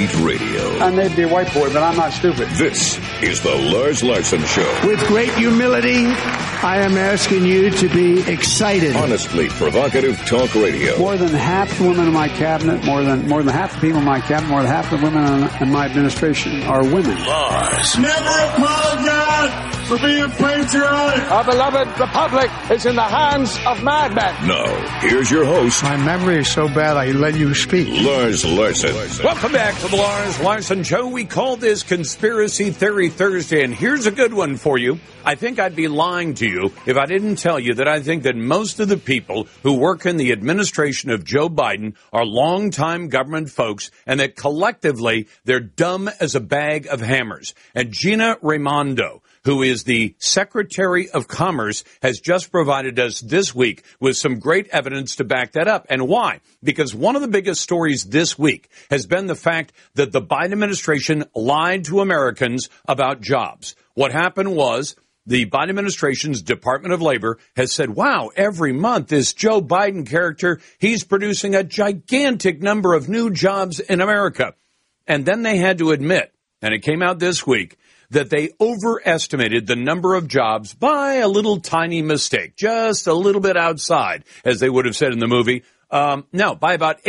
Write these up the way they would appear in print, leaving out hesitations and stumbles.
Hate Radio. I may be a white boy, but I'm not stupid. This is the Lars Larson Show. With great humility, I am asking you to be excited. Honestly provocative talk radio. More than half the women in my cabinet, more than half the people in my cabinet, more than half the women in my administration are women. Lars. Never apologize for being patriotic. Our beloved republic is in the hands of madmen. Now, here's your host, My memory is so bad I let you speak. Lars Larson. Welcome back to the Lars Larson Show. We call this Conspiracy Theory Thursday, and here's a good one for you. I think I'd be lying to you if I didn't tell you that I think that most of the people who work in the administration of Joe Biden are longtime government folks, and that collectively they're dumb as a bag of hammers. And Gina Raimondo, who is the Secretary of Commerce, has just provided us this week with some great evidence to back that up. And why? Because one of the biggest stories this week has been the fact that the Biden administration lied to Americans about jobs. What happened was the Biden administration's Department of Labor has said, wow, every month this Joe Biden character, he's producing a gigantic number of new jobs in America. And then they had to admit, and it came out this week, that they overestimated the number of jobs by a little tiny mistake, just a little bit outside, as they would have said in the movie. No, by about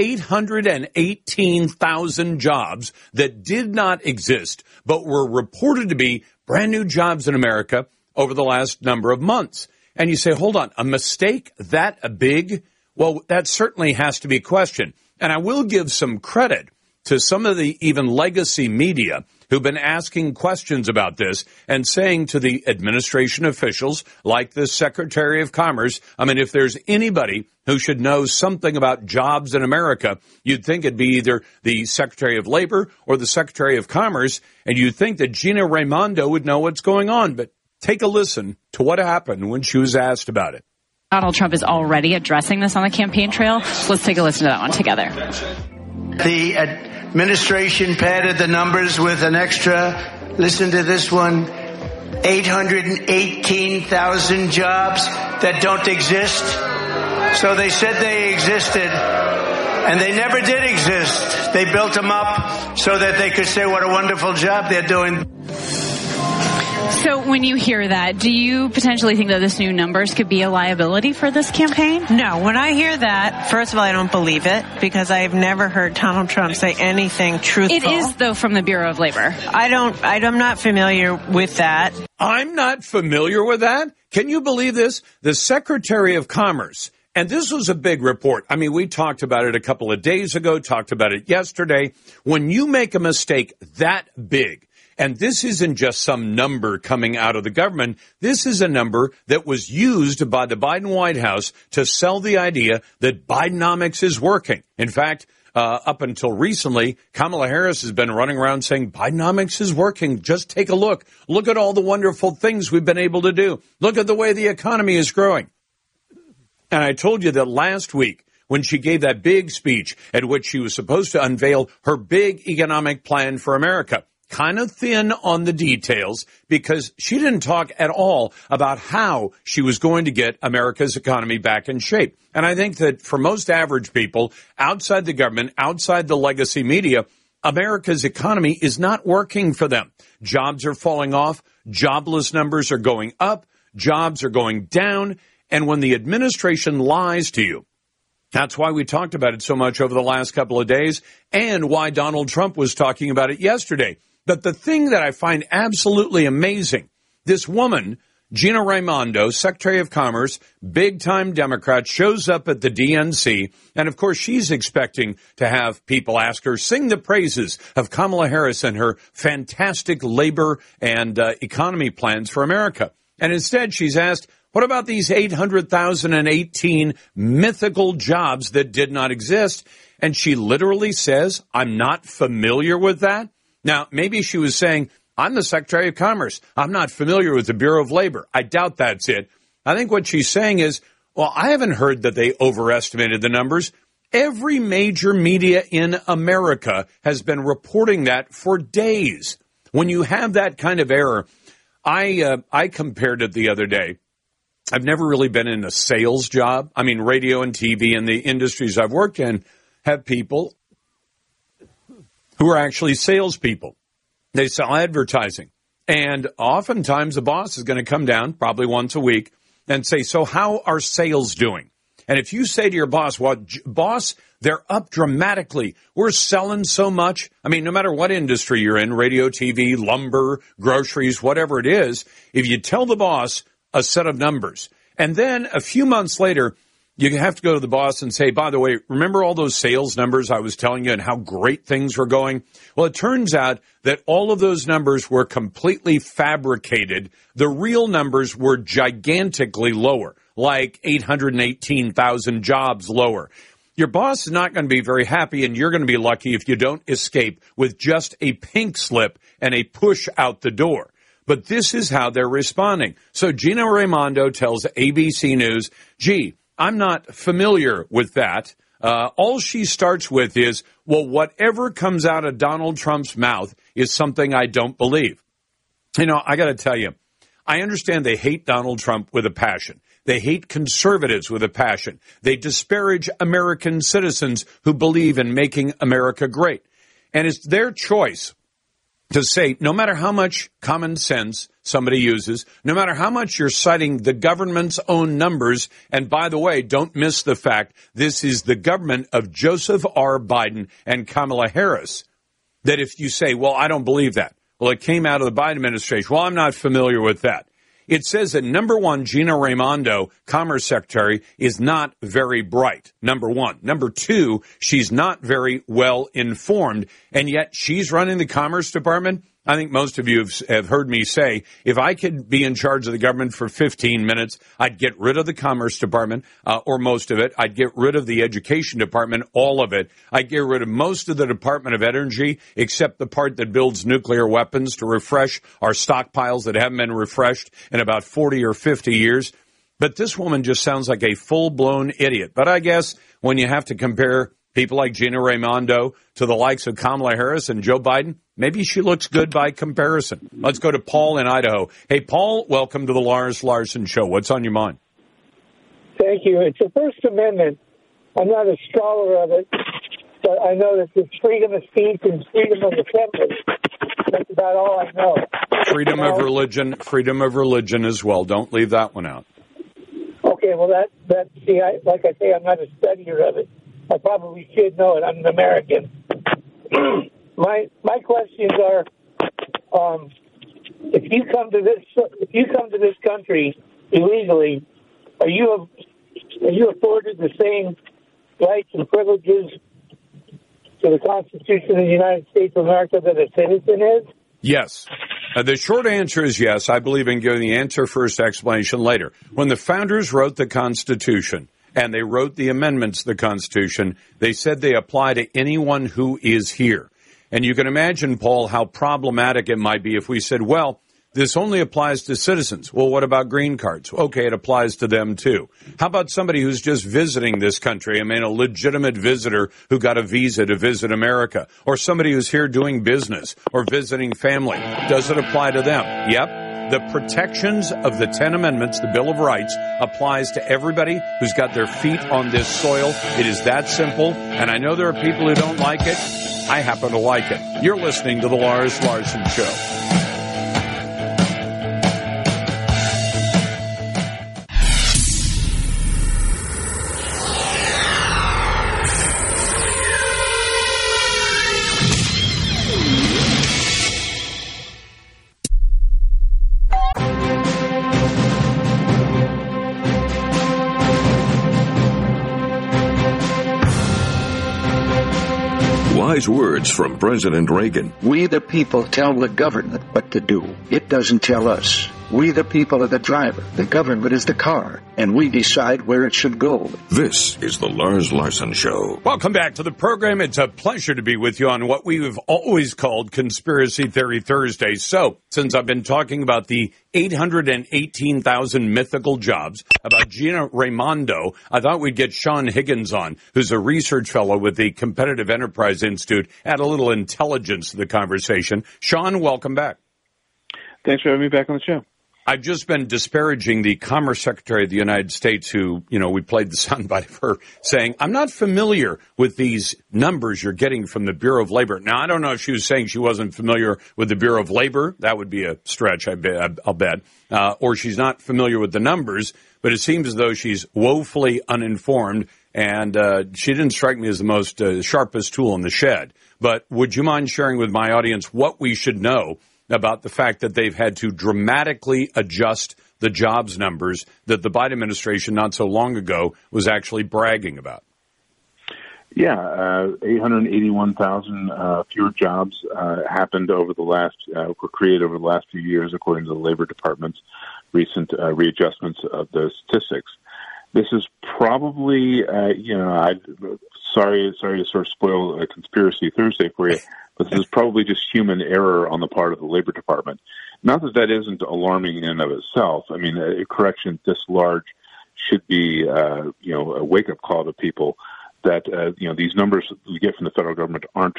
818,000 jobs that did not exist, but were reported to be brand new jobs in America over the last number of months. And you say, hold on, a mistake that big? Well, that certainly has to be questioned. And I will give some credit to some of the even legacy media who've been asking questions about this and saying to the administration officials like the Secretary of Commerce, I mean, if there's anybody who should know something about jobs in America, you'd think it'd be either the Secretary of Labor or the Secretary of Commerce, and you'd think that Gina Raimondo would know what's going on. But take a listen to what happened when she was asked about it. Donald Trump is already addressing this on the campaign trail. So let's take a listen to that one together. The administration padded the numbers with an extra, listen to this one, 818,000 jobs that don't exist. So they said they existed, and they never did exist. They built them up so that they could say what a wonderful job they're doing. So when you hear that, do you potentially think that this new numbers could be a liability for this campaign? No. When I hear that, first of all, I don't believe it because I've never heard Donald Trump say anything truthful. It is, though, from the Bureau of Labor. I'm not familiar with that. I'm not familiar with that? Can you believe this? The Secretary of Commerce, and this was a big report. I mean, we talked about it a couple of days ago, talked about it yesterday. When you make a mistake that big, and this isn't just some number coming out of the government. This is a number that was used by the Biden White House to sell the idea that Bidenomics is working. In fact, up until recently, Kamala Harris has been running around saying Bidenomics is working. Just take a look. Look at all the wonderful things we've been able to do. Look at the way the economy is growing. And I told you that last week when she gave that big speech at which she was supposed to unveil her big economic plan for America. Kind of thin on the details because she didn't talk at all about how she was going to get America's economy back in shape. And I think that for most average people outside the government, outside the legacy media, America's economy is not working for them. Jobs are falling off. Jobless numbers are going up. Jobs are going down. And when the administration lies to you, that's why we talked about it so much over the last couple of days and why Donald Trump was talking about it yesterday. But the thing that I find absolutely amazing, this woman, Gina Raimondo, Secretary of Commerce, big-time Democrat, shows up at the DNC, and of course she's expecting to have people ask her, sing the praises of Kamala Harris and her fantastic labor and economy plans for America. And instead she's asked, what about these 800,018 mythical jobs that did not exist? And she literally says, I'm not familiar with that. Now, maybe she was saying, I'm the Secretary of Commerce. I'm not familiar with the Bureau of Labor. I doubt that's it. I think what she's saying is, well, I haven't heard that they overestimated the numbers. Every major media in America has been reporting that for days. When you have that kind of error, I compared it the other day. I've never really been in a sales job. I mean, radio and TV and the industries I've worked in have people who are actually salespeople. They sell advertising. And oftentimes the boss is going to come down probably once a week and say, so how are sales doing? And if you say to your boss, well, boss, they're up dramatically. We're selling so much. I mean, no matter what industry you're in, radio, TV, lumber, groceries, whatever it is, if you tell the boss a set of numbers, and then a few months later, you have to go to the boss and say, by the way, remember all those sales numbers I was telling you and how great things were going? Well, it turns out that all of those numbers were completely fabricated. The real numbers were gigantically lower, like 818,000 jobs lower. Your boss is not going to be very happy, and you're going to be lucky if you don't escape with just a pink slip and a push out the door. But this is how they're responding. So Gina Raimondo tells ABC News, gee, I'm not familiar with that. All she starts with is, well, whatever comes out of Donald Trump's mouth is something I don't believe. You know, I got to tell you, I understand they hate Donald Trump with a passion. They hate conservatives with a passion. They disparage American citizens who believe in making America great. And it's their choice to say, no matter how much common sense somebody uses, no matter how much you're citing the government's own numbers, and by the way, don't miss the fact this is the government of Joseph R. Biden and Kamala Harris, that if you say, well, I don't believe that. Well, it came out of the Biden administration. Well, I'm not familiar with that. It says that, number one, Gina Raimondo, Commerce Secretary, is not very bright, number one. Number two, she's not very well informed, and yet she's running the Commerce Department. I think most of you have heard me say, if I could be in charge of the government for 15 minutes, I'd get rid of the Commerce Department, or most of it. I'd get rid of the Education Department, all of it. I'd get rid of most of the Department of Energy, except the part that builds nuclear weapons to refresh our stockpiles that haven't been refreshed in about 40 or 50 years. But this woman just sounds like a full-blown idiot. But I guess when you have to compare people like Gina Raimondo to the likes of Kamala Harris and Joe Biden, maybe she looks good by comparison. Let's go to Paul in Idaho. Hey, Paul, welcome to the Lars Larson Show. What's on your mind? Thank you. It's the First Amendment. I'm not a scholar of it, but I know that there's freedom of speech and freedom of assembly. That's about all I know. Freedom of religion as well. Don't leave that one out. Okay, well, like I say, I'm not a studier of it. I probably should know it. I'm an American. My questions are, if you come to this country illegally, are you afforded the same rights and privileges to the Constitution of the United States of America that a citizen is? Yes. The short answer is yes. I believe in giving the answer first, explanation later. When the founders wrote the Constitution, and they wrote the amendments to the Constitution, they said they apply to anyone who is here. And you can imagine, Paul, how problematic it might be if we said, well, this only applies to citizens. Well, what about green cards? Okay, it applies to them, too. How about somebody who's just visiting this country? I mean, a legitimate visitor who got a visa to visit America, or somebody who's here doing business or visiting family. Does it apply to them? Yep. The protections of the 10 Amendments, the Bill of Rights, applies to everybody who's got their feet on this soil. It is that simple. And I know there are people who don't like it. I happen to like it. You're listening to The Lars Larson Show. Wise words from President Reagan. We the people tell the government what to do. It doesn't tell us. We the people are the driver. The government is the car. And we decide where it should go. This is the Lars Larson Show. Welcome back to the program. It's a pleasure to be with you on what we've always called Conspiracy Theory Thursdays. So, since I've been talking about the 818,000 mythical jobs, about Gina Raimondo, I thought we'd get Sean Higgins on, who's a research fellow with the Competitive Enterprise Institute, add a little intelligence to the conversation. Sean, welcome back. Thanks for having me back on the show. I've just been disparaging the Commerce Secretary of the United States who, we played the soundbite of her saying, I'm not familiar with these numbers you're getting from the Bureau of Labor. Now, I don't know if she was saying she wasn't familiar with the Bureau of Labor. That would be a stretch, I'll bet. Or she's not familiar with the numbers, but it seems as though she's woefully uninformed, and she didn't strike me as the most sharpest tool in the shed. But would you mind sharing with my audience what we should know about the fact that they've had to dramatically adjust the jobs numbers that the Biden administration not so long ago was actually bragging about? Yeah, 881,000 fewer jobs happened over the were created over the last few years, according to the Labor Department's recent readjustments of the statistics. This is probably, sorry to sort of spoil a conspiracy Thursday for you, but this is probably just human error on the part of the Labor Department. Not that that isn't alarming in and of itself. I mean, a correction this large should be, a wake-up call to people that, these numbers we get from the federal government aren't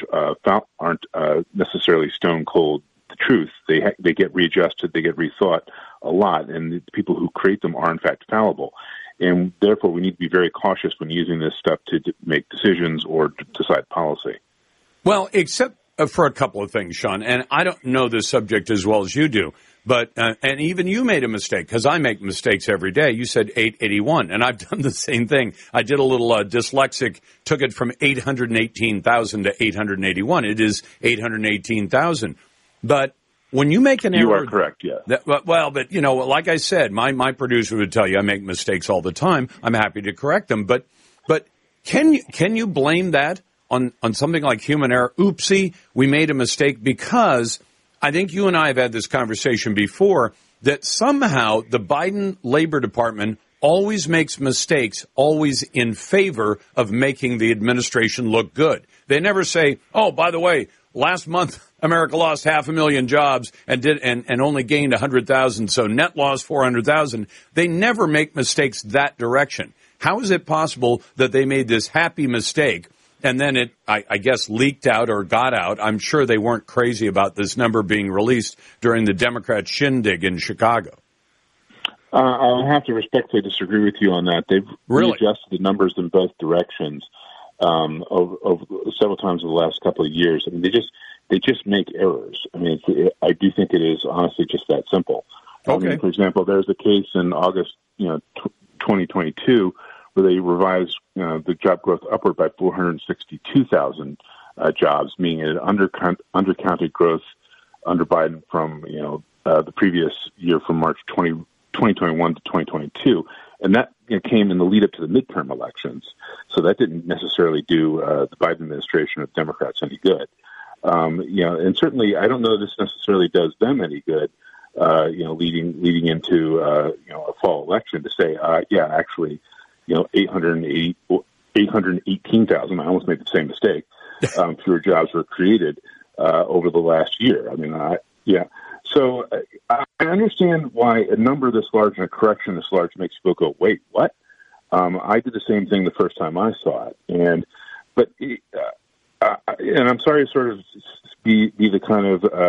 necessarily stone cold the truth. They get readjusted, they get rethought a lot, and the people who create them are in fact fallible. And therefore, we need to be very cautious when using this stuff to make decisions or to decide policy. Well, except for a couple of things, Sean, and I don't know this subject as well as you do, but and even you made a mistake, because I make mistakes every day. You said 881, and I've done the same thing. I did a little dyslexic, took it from 818,000 to 881. It is 818,000. But when you make an error... You are correct, yeah. But like I said, my producer would tell you I make mistakes all the time. I'm happy to correct them. But can you blame that on something like human error? Oopsie, we made a mistake, because I think you and I have had this conversation before, that somehow the Biden Labor Department always makes mistakes, always in favor of making the administration look good. They never say, oh, by the way, last month America lost 500,000 jobs and only gained 100,000, so net loss 400,000. They never make mistakes that direction. How is it possible that they made this happy mistake and then it, I guess, leaked out or got out? I'm sure they weren't crazy about this number being released during the Democrat shindig in Chicago. I'll have to respectfully disagree with you on that. They've readjusted the numbers in both directions over several times in the last couple of years. I mean, they just make errors. I mean, I do think it is honestly just that simple. Okay. I mean, for example, there's a case in August, 2022, where they revised the job growth upward by 462,000 jobs, meaning it undercounted growth under Biden from the previous year, from March 2021 to 2022, and that came in the lead up to the midterm elections. So that didn't necessarily do the Biden administration or Democrats any good. And certainly I don't know this necessarily does them any good. Leading into a fall election to say, actually, 818,000. I almost made the same mistake. Fewer jobs were created over the last year. I mean, So I understand why a number this large and a correction this large makes people go, wait, what? I did the same thing the first time I saw it, and I'm sorry to sort of be the kind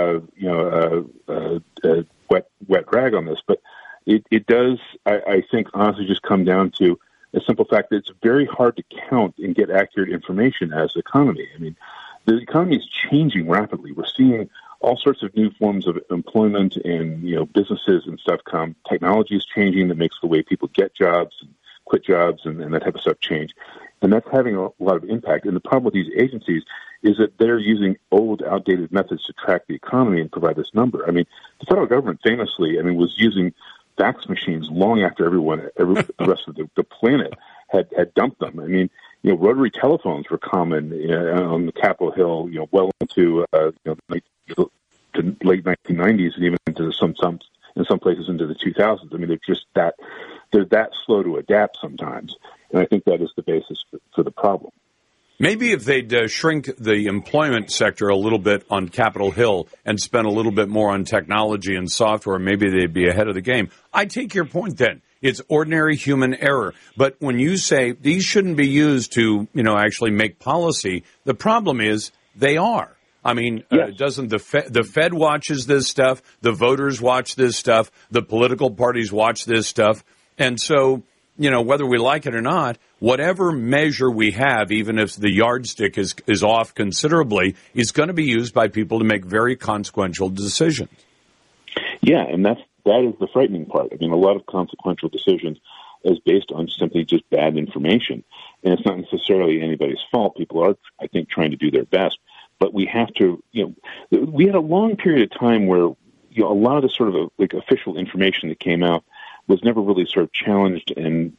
of wet rag on this, but it does, I think, honestly just come down to a simple fact that it's very hard to count and get accurate information as the economy. I mean, the economy is changing rapidly. We're seeing all sorts of new forms of employment and, businesses and stuff come. Technology is changing that makes the way people get jobs and quit jobs and that type of stuff change. And that's having a lot of impact. And the problem with these agencies is that they're using old, outdated methods to track the economy and provide this number. I mean, the federal government famously, was using fax machines long after the rest of the planet had dumped them. I mean, rotary telephones were common on the Capitol Hill, well into the late 1990s and even into in some places into the 2000s. I mean, they're that slow to adapt sometimes, and I think that is the basis for the problem. Maybe if they'd shrink the employment sector a little bit on Capitol Hill and spend a little bit more on technology and software, maybe they'd be ahead of the game. I take your point then. It's ordinary human error. But when you say these shouldn't be used to, actually make policy, the problem is they are. I mean, doesn't the Fed watches this stuff? The voters watch this stuff. The political parties watch this stuff. And so, whether we like it or not, whatever measure we have, even if the yardstick is off considerably, is going to be used by people to make very consequential decisions. Yeah, and that is the frightening part. I mean, a lot of consequential decisions is based on simply just bad information. And it's not necessarily anybody's fault. People are, I think, trying to do their best. But we have to, we had a long period of time where, a lot of the sort of official information that came out was never really sort of challenged, and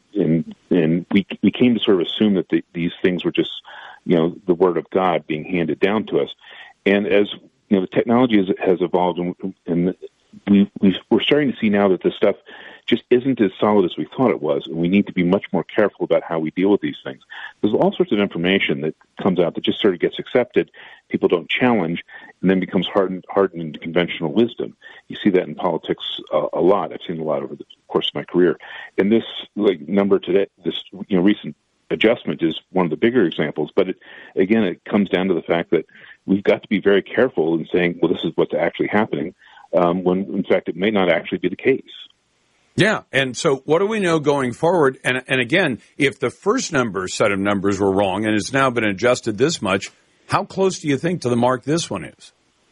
we came to sort of assume that these things were just, the word of God being handed down to us. And as, the technology has evolved, and we're starting to see now that this stuff just isn't as solid as we thought it was, and we need to be much more careful about how we deal with these things. There's all sorts of information that comes out that just sort of gets accepted, people don't challenge, and then becomes hardened into conventional wisdom. You see that in politics a lot. I've seen a lot over the course of my career. And this number today, this recent adjustment is one of the bigger examples, but it comes down to the fact that we've got to be very careful in saying, well, this is what's actually happening, when in fact it may not actually be the case. Yeah, and so what do we know going forward? And again, if the first set of numbers were wrong and it's now been adjusted this much, how close do you think to the mark this one is?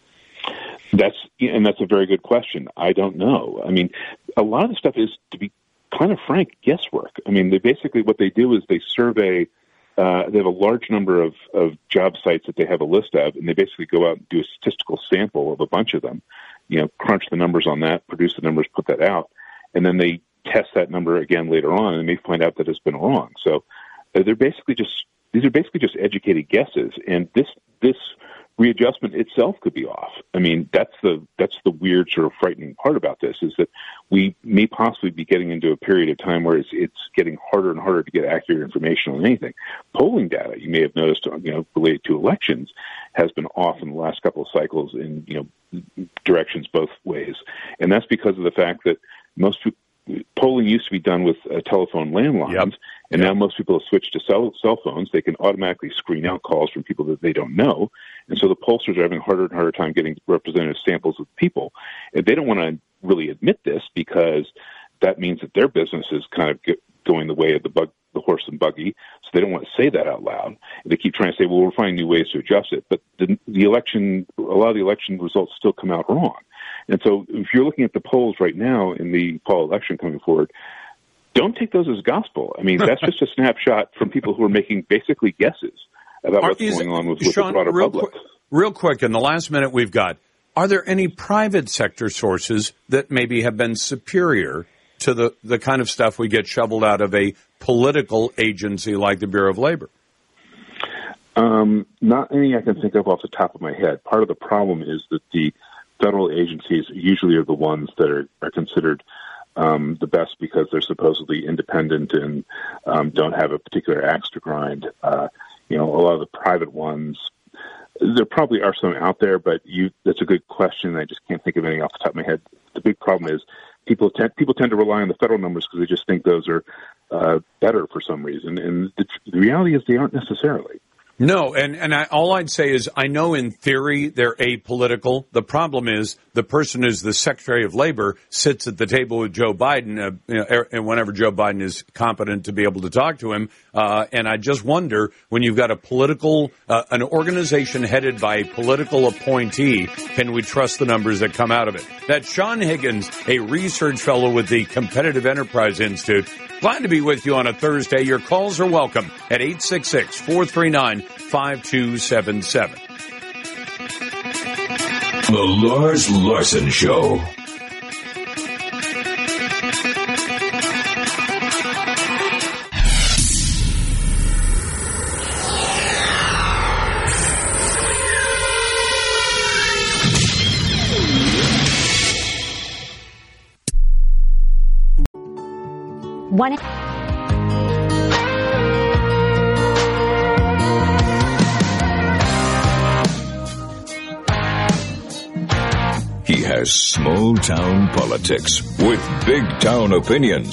That's a very good question. I don't know. I mean, a lot of the stuff is, to be kind of frank, guesswork. I mean, what they do is they survey. They have a large number of job sites that they have a list of, and they basically go out and do a statistical sample of a bunch of them. Crunch the numbers on that, produce the numbers, put that out. And then they test that number again later on, and they may find out that it's been wrong. So these are basically just educated guesses, and this readjustment itself could be off. I mean, that's the weird sort of frightening part about this, is that we may possibly be getting into a period of time where it's getting harder and harder to get accurate information on anything. Polling data, you may have noticed, related to elections, has been off in the last couple of cycles in directions both ways, and that's because of the fact that polling used to be done with telephone landlines, and now most people have switched to cell phones. They can automatically screen out calls from people that they don't know, and so the pollsters are having a harder and harder time getting representative samples of people. And they don't want to really admit this, because that means that their business is kind of going the way of the horse and buggy, so they don't want to say that out loud. And they keep trying to say, well, we're finding new ways to adjust it. But a lot of the election results still come out wrong. And so if you're looking at the polls right now in the fall election coming forward, don't take those as gospel. I mean, that's just a snapshot from people who are making basically guesses about what's going on with Sean, the broader public. Real quick, in the last minute we've got, are there any private sector sources that maybe have been superior to the kind of stuff we get shoveled out of a political agency like the Bureau of Labor? Not any I can think of off the top of my head. Part of the problem is that the federal agencies usually are the ones that are considered the best because they're supposedly independent and don't have a particular axe to grind. A lot of the private ones, there probably are some out there, but that's a good question. I just can't think of anything off the top of my head. The big problem is people tend to rely on the federal numbers because they just think those are better for some reason, and the reality is they aren't necessarily. No, and all I'd say is I know in theory they're apolitical. The problem is the person who's the Secretary of Labor sits at the table with Joe Biden, and whenever Joe Biden is competent to be able to talk to him. And I just wonder, when you've got an organization headed by a political appointee, can we trust the numbers that come out of it? That's Sean Higgins, a research fellow with the Competitive Enterprise Institute. Glad to be with you on a Thursday. Your calls are welcome at 866-439-5277. The Lars Larson Show. He has small town politics with big town opinions.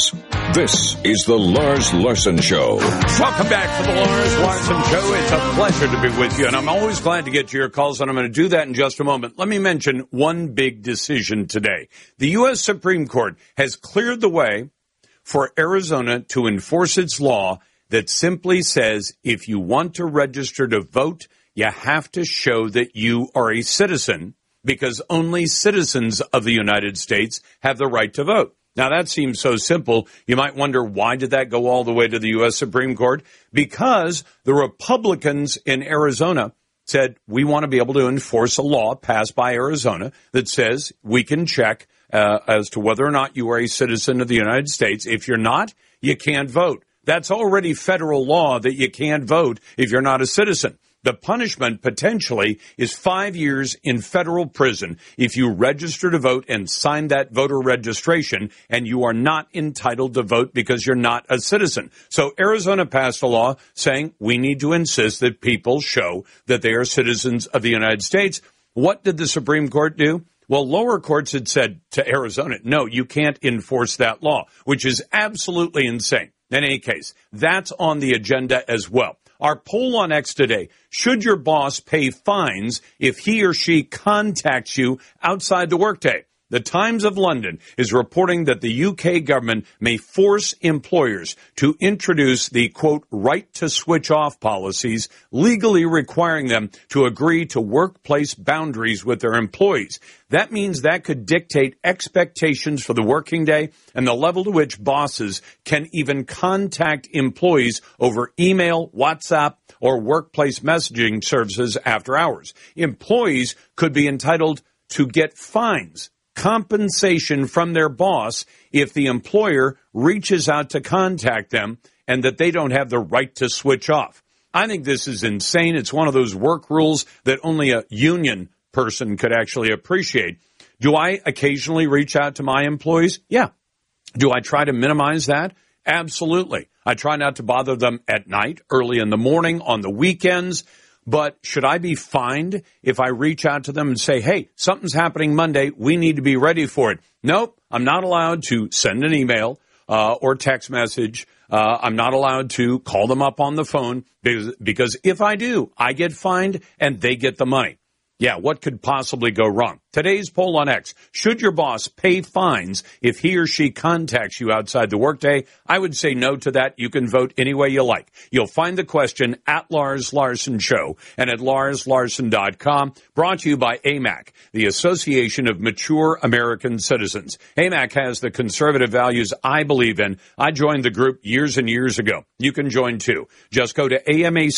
This is the Lars Larson Show. Welcome back to the Lars Larson Show. It's a pleasure to be with you, and I'm always glad to get to your calls, and I'm going to do that in just a moment. Let me mention one big decision today. The U.S. Supreme Court has cleared the way for Arizona to enforce its law that simply says if you want to register to vote, you have to show that you are a citizen, because only citizens of the United States have the right to vote. Now, that seems so simple. You might wonder, why did that go all the way to the U.S. Supreme Court? Because the Republicans in Arizona said, we want to be able to enforce a law passed by Arizona that says we can check as to whether or not you are a citizen of the United States. If you're not, you can't vote. That's already federal law that you can't vote if you're not a citizen. The punishment potentially is 5 years in federal prison if you register to vote and sign that voter registration and you are not entitled to vote because you're not a citizen. So Arizona passed a law saying we need to insist that people show that they are citizens of the United States. What did the Supreme Court do? Well, lower courts had said to Arizona, no, you can't enforce that law, which is absolutely insane. In any case, that's on the agenda as well. Our poll on X today: should your boss pay fines if he or she contacts you outside the workday? The Times of London is reporting that the UK government may force employers to introduce the, quote, right to switch off policies, legally requiring them to agree to workplace boundaries with their employees. That means that could dictate expectations for the working day and the level to which bosses can even contact employees over email, WhatsApp, or workplace messaging services after hours. Employees could be entitled to get fines, compensation from their boss if the employer reaches out to contact them and that they don't have the right to switch off. I think this is insane. It's one of those work rules that only a union person could actually appreciate. Do I occasionally reach out to my employees? Yeah. Do I try to minimize that? Absolutely. I try not to bother them at night, early in the morning, on the weekends. But should I be fined if I reach out to them and say, hey, something's happening Monday, we need to be ready for it? Nope, I'm not allowed to send an email or text message. I'm not allowed to call them up on the phone because if I do, I get fined and they get the money. Yeah, what could possibly go wrong? Today's poll on X: should your boss pay fines if he or she contacts you outside the workday? I would say no to that. You can vote any way you like. You'll find the question at Lars Larson Show and at LarsLarson.com. Brought to you by AMAC, the Association of Mature American Citizens. AMAC has the conservative values I believe in. I joined the group years and years ago. You can join too. Just go to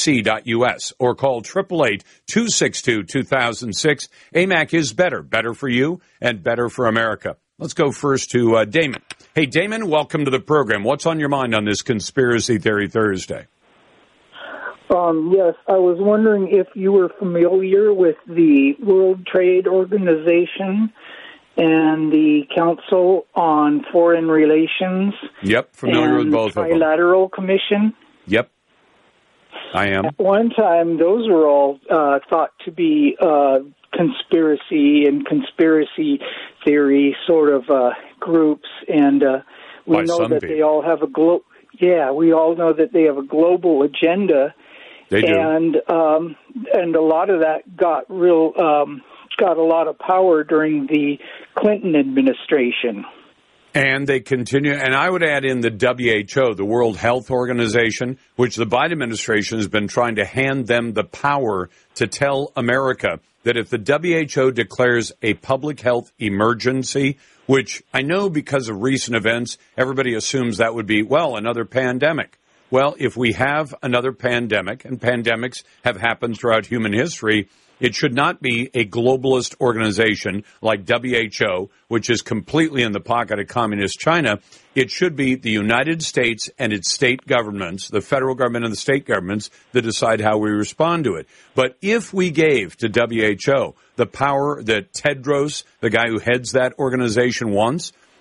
amac.us or call 888-262-2006. AMAC is better for you and better for America. Let's go first to Damon. Hey, Damon, welcome to the program. What's on your mind on this Conspiracy Theory Thursday? Yes, I was wondering if you were familiar with the World Trade Organization and the Council on Foreign Relations. Yep, familiar with both of them. Trilateral Commission. Yep, I am. At one time, those were all thought to be conspiracy and conspiracy theory sort of groups, and we By know some that people. they all have a we all know that they have a global agenda. They do. And a lot of that got a lot of power during the Clinton administration. And they continue, and I would add in the WHO, the World Health Organization, which the Biden administration has been trying to hand them the power to tell America that if the WHO declares a public health emergency, which I know because of recent events, everybody assumes that would be, well, another pandemic. Well, if we have another pandemic, and pandemics have happened throughout human history, it should not be a globalist organization like WHO, which is completely in the pocket of communist China. It should be the United States and its state governments, the federal government and the state governments, that decide how we respond to it. But if we gave to WHO the power that Tedros, the guy who heads that organization, wants,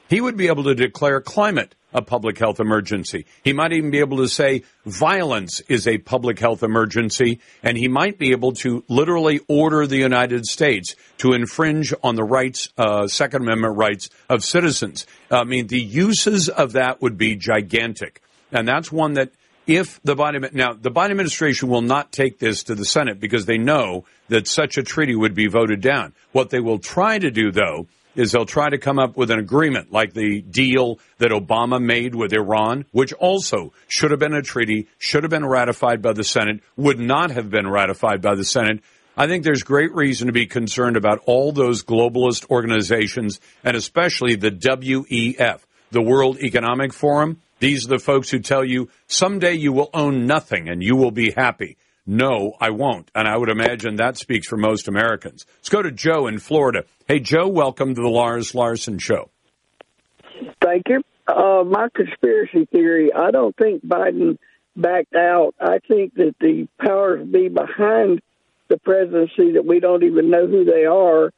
He would be able to declare climate a public health emergency. He might even be able to say violence is a public health emergency, and he might be able to literally order the United States to infringe on the rights, Second Amendment rights of citizens. I mean, the uses of that would be gigantic. And that's one that if the Biden administration will not take this to the Senate because they know that such a treaty would be voted down. What they will try to do, though, is they'll try to come up with an agreement like the deal that Obama made with Iran, which also should have been a treaty, should have been ratified by the Senate, would not have been ratified by the Senate. I think there's great reason to be concerned about all those globalist organizations, and especially the WEF, the World Economic Forum. These are the folks who tell you someday you will own nothing and you will be happy. No, I won't. And I would imagine that speaks for most Americans. Let's go to Joe in Florida. Hey, Joe, welcome to the Lars Larson Show. Thank you. My conspiracy theory, I don't think Biden backed out. I think that the powers be behind the presidency that we don't even know who they are,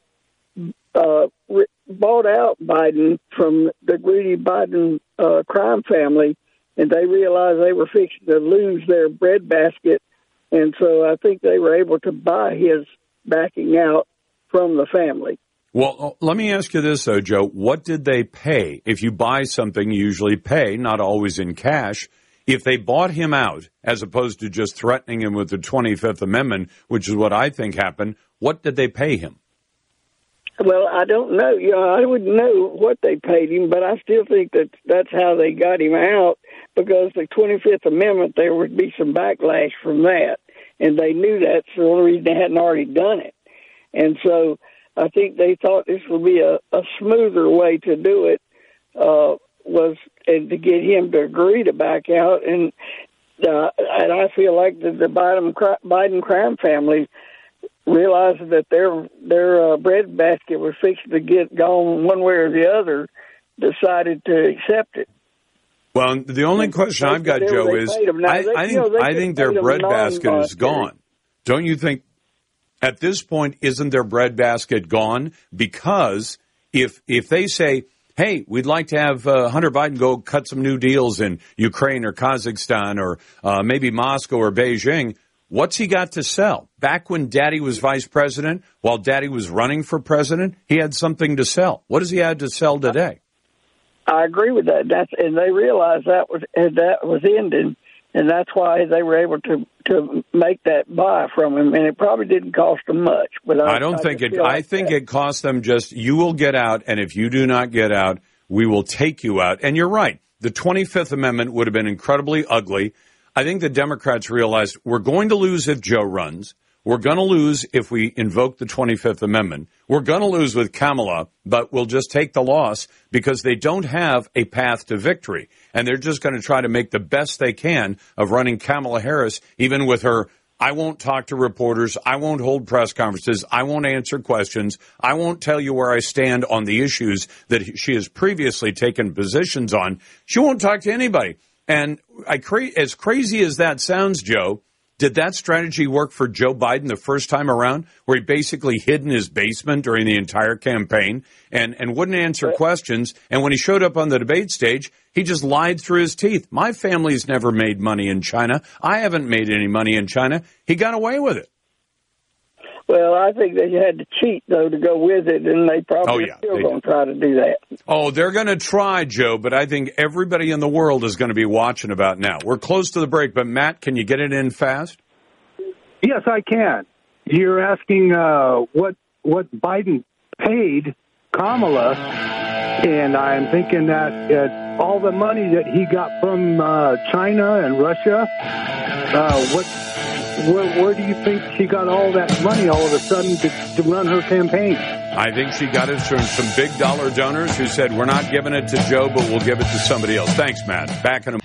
bought out Biden from the greedy Biden crime family, and they realized they were fixing to lose their breadbasket. And so I think they were able to buy his backing out from the family. Well, let me ask you this, though, Joe. What did they pay? If you buy something, you usually pay, not always in cash. If they bought him out, as opposed to just threatening him with the 25th Amendment, which is what I think happened, what did they pay him? Well, I don't know. I wouldn't know what they paid him, but I still think that that's how they got him out, because the 25th Amendment, there would be some backlash from that, and they knew that, so the only reason they hadn't already done it. And so I think they thought this would be a smoother way to do it, was and to get him to agree to back out. And I feel like the Biden crime family realized that their breadbasket was fixing to get gone one way or the other, decided to accept it. Well, the only question I've got, Joe, is I think their breadbasket is gone. Don't you think at this point, isn't their breadbasket gone? Because if they say, hey, we'd like to have Hunter Biden go cut some new deals in Ukraine or Kazakhstan or maybe Moscow or Beijing, what's he got to sell? Back when Daddy was vice president, while Daddy was running for president, he had something to sell. What does he have to sell today? I agree with that. And they realized that was ending, and that's why they were able to make that buy from him. And it probably didn't cost them much. But I think it cost them just, you will get out, and if you do not get out, we will take you out. And you're right. The 25th Amendment would have been incredibly ugly. I think the Democrats realized we're going to lose if Joe runs. We're going to lose if we invoke the 25th Amendment. We're going to lose with Kamala, but we'll just take the loss because they don't have a path to victory. And they're just going to try to make the best they can of running Kamala Harris, even with her, I won't talk to reporters, I won't hold press conferences, I won't answer questions, I won't tell you where I stand on the issues that she has previously taken positions on. She won't talk to anybody. And as crazy as that sounds, Joe, did that strategy work for Joe Biden the first time around, where he basically hid in his basement during the entire campaign and wouldn't answer questions? And when he showed up on the debate stage, he just lied through his teeth. My family's never made money in China. I haven't made any money in China. He got away with it. Well, I think they had to cheat, though, to go with it, and they probably are still going to try to do that. Oh, they're going to try, Joe, but I think everybody in the world is going to be watching about now. We're close to the break, but Matt, can you get it in fast? Yes, I can. You're asking what Biden paid Kamala, and I'm thinking that all the money that he got from China and Russia, where do you think she got all that money all of a sudden to run her campaign? I think she got it from some big dollar donors who said, we're not giving it to Joe, but we'll give it to somebody else. Thanks, Matt. Back in a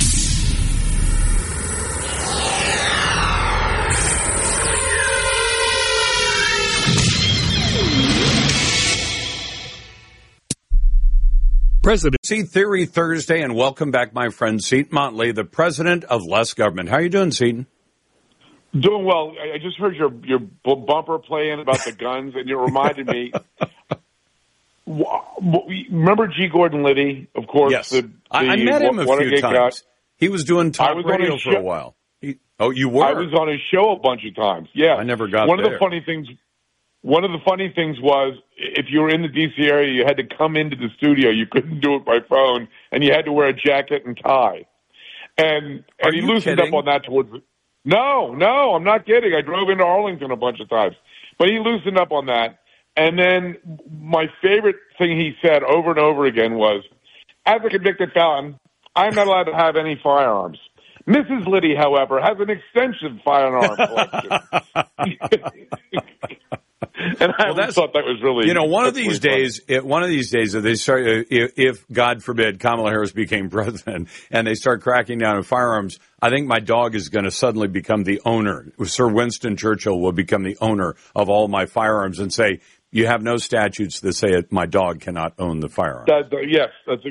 Presidency Theory Thursday, and welcome back, my friend, Seton Motley, the president of Less Government. How are you doing, Seton? Doing well. I just heard your bumper playing about the guns, and it reminded me, remember G. Gordon Liddy, of course. Yes. I met him a few times. He was doing talk radio for a while. You were? I was on his show a bunch of times. Yeah. I never got One there. of the funny things was if you were in the D.C. area, you had to come into the studio. You couldn't do it by phone, and you had to wear a jacket and tie. And he loosened up on that towards – No, I'm not kidding. I drove into Arlington a bunch of times. But he loosened up on that. And then my favorite thing he said over and over again was, as a convicted felon, I'm not allowed to have any firearms. Mrs. Liddy, however, has an extensive firearm collection. And I thought that was really, one of these days, if they start, if God forbid Kamala Harris became president and they start cracking down on firearms, I think my dog is going to suddenly become the owner. Sir Winston Churchill will become the owner of all my firearms and say, you have no statutes that say my dog cannot own the firearm. Yes.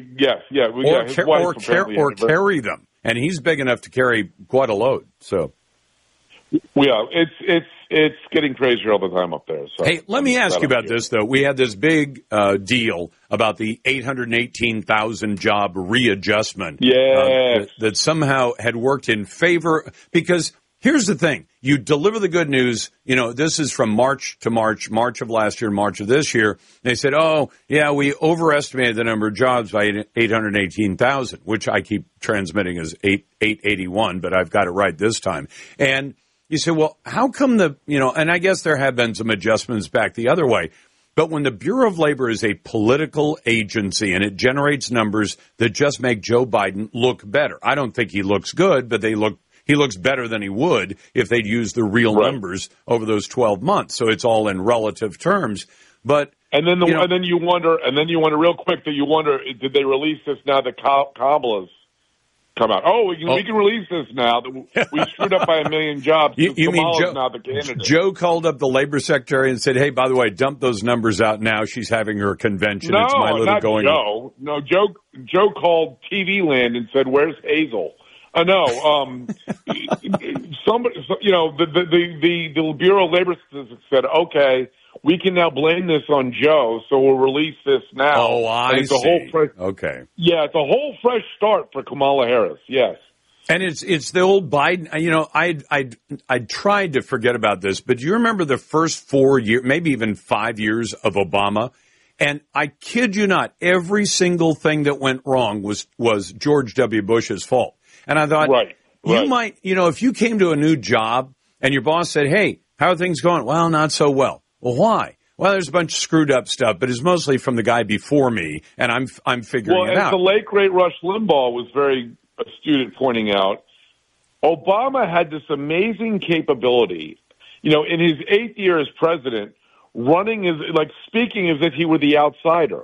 Or carry them. And he's big enough to carry quite a load. So, yeah, it's getting crazier all the time up there. So, hey, let me ask you about this though. We had this big deal about the 818,000 job readjustment. Yes. That somehow had worked in favor because. Here's the thing. You deliver the good news. This is from March to March of last year, March of this year. They said, we overestimated the number of jobs by 818,000, which I keep transmitting as 881, but I've got it right this time. And you say, well, how come and I guess there have been some adjustments back the other way. But when the Bureau of Labor is a political agency and it generates numbers that just make Joe Biden look better, I don't think he looks good, but he looks better than he would if they'd used the real numbers over those 12 months. So it's all in relative terms. But and then you wonder real quick did they release this now that Kamala's come out? We can release this now that we screwed up by 1 million jobs. You mean Joe? Now the candidate. Joe called up the labor secretary and said, "Hey, by the way, dump those numbers out now. She's having her convention. No, it's my little not going." Joe. No, Joe called TV Land and said, "Where's Hazel?" No, somebody, the Bureau of Labor Statistics said, okay, we can now blame this on Joe, so we'll release this now. Oh, I see. Okay. Yeah, it's a whole fresh start for Kamala Harris, yes. And it's the old Biden, I tried to forget about this, but do you remember the first 4 years, maybe even 5 years of Obama? And I kid you not, every single thing that went wrong was George W. Bush's fault. And I thought, you might, if you came to a new job and your boss said, hey, how are things going? Well, not so well. Well, why? Well, there's a bunch of screwed up stuff, but it's mostly from the guy before me, and I'm figuring it out. Well, as the late, great Rush Limbaugh was very astute at pointing out, Obama had this amazing capability, in his 8th year as president, speaking as if he were the outsider.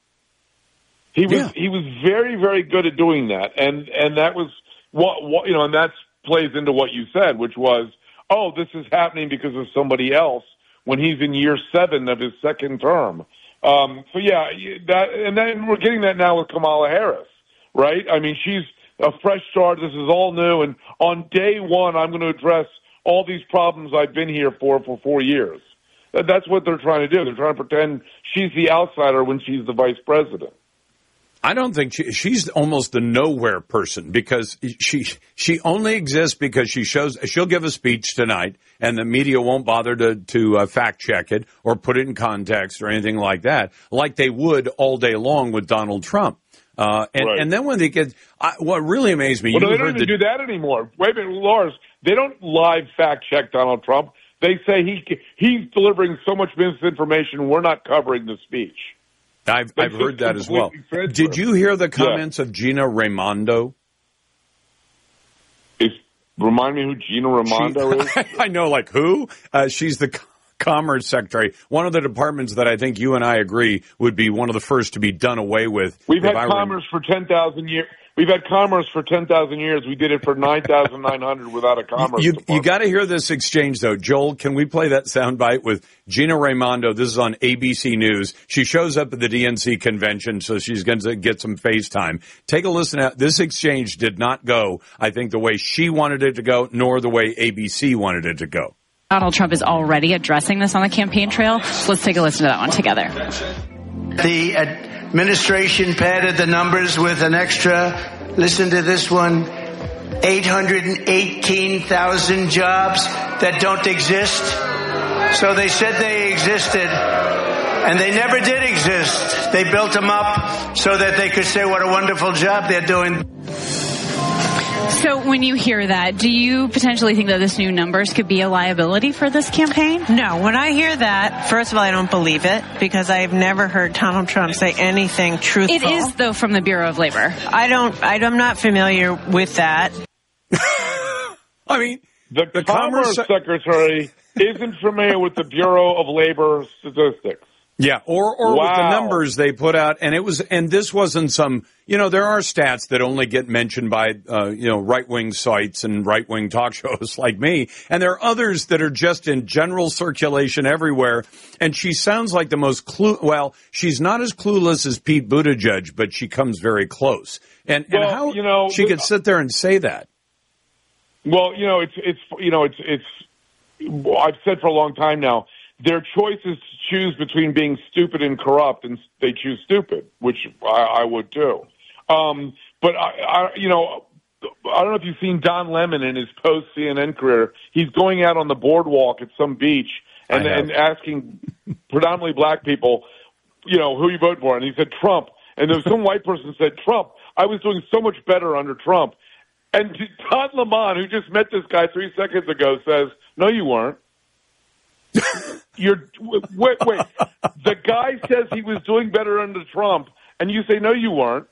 He was very, very good at doing that, and that was and that plays into what you said, which was, this is happening because of somebody else when he's in year 7 of his second term. And then we're getting that now with Kamala Harris, right? I mean, she's a fresh start. This is all new, and on day one, I'm going to address all these problems I've been here for 4 years. That's what they're trying to do. They're trying to pretend she's the outsider when she's the vice president. I don't think she's almost the nowhere person because she only exists because she'll give a speech tonight and the media won't bother to fact check it or put it in context or anything like that, like they would all day long with Donald Trump. And then when they get, what really amazed me, they don't even do that anymore. Wait a minute, Lars, they don't live fact check Donald Trump. They say he's delivering so much misinformation, we're not covering the speech. I've heard that as well. Did you hear the comments of Gina Raimondo? Remind me who Gina Raimondo is? I know, like who? She's the Commerce Secretary, one of the departments that I think you and I agree would be one of the first to be done away with. We've had Commerce for 10,000 years. We've had Commerce for 10,000 years. We did it for 9,900 without a Commerce You got to hear this exchange, though. Joel, can we play that soundbite with Gina Raimondo? This is on ABC News. She shows up at the DNC convention, so she's going to get some FaceTime. Take a listen. This exchange did not go, I think, the way she wanted it to go, nor the way ABC wanted it to go. Donald Trump is already addressing this on the campaign trail. So let's take a listen to that one together. The administration padded the numbers with an extra, listen to this one, 818,000 jobs that don't exist. So they said they existed, and they never did exist. They built them up so that they could say what a wonderful job they're doing. So when you hear that, do you potentially think that this new numbers could be a liability for this campaign? No. When I hear that, first of all, I don't believe it because I've never heard Donald Trump say anything truthful. It is, though, from the Bureau of Labor. I'm not familiar with that. I mean, the Commerce Secretary isn't familiar with the Bureau of Labor statistics. Yeah, or with the numbers they put out, and this wasn't some, there are stats that only get mentioned by, right-wing sites and right-wing talk shows like me, and there are others that are just in general circulation everywhere, and she sounds like the most she's not as clueless as Pete Buttigieg, but she comes very close. And how she could sit there and say that? Well, I've said for a long time now, their choice is to choose between being stupid and corrupt, and they choose stupid, which I would too. But I don't know if you've seen Don Lemon in his post-CNN career. He's going out on the boardwalk at some beach and asking predominantly black people, who you vote for, and he said Trump. And there was some white person said Trump. I was doing so much better under Trump. And Don Lemon, who just met this guy 3 seconds ago, says, "No, you weren't." Wait. The guy says he was doing better under Trump, and you say, "No, you weren't."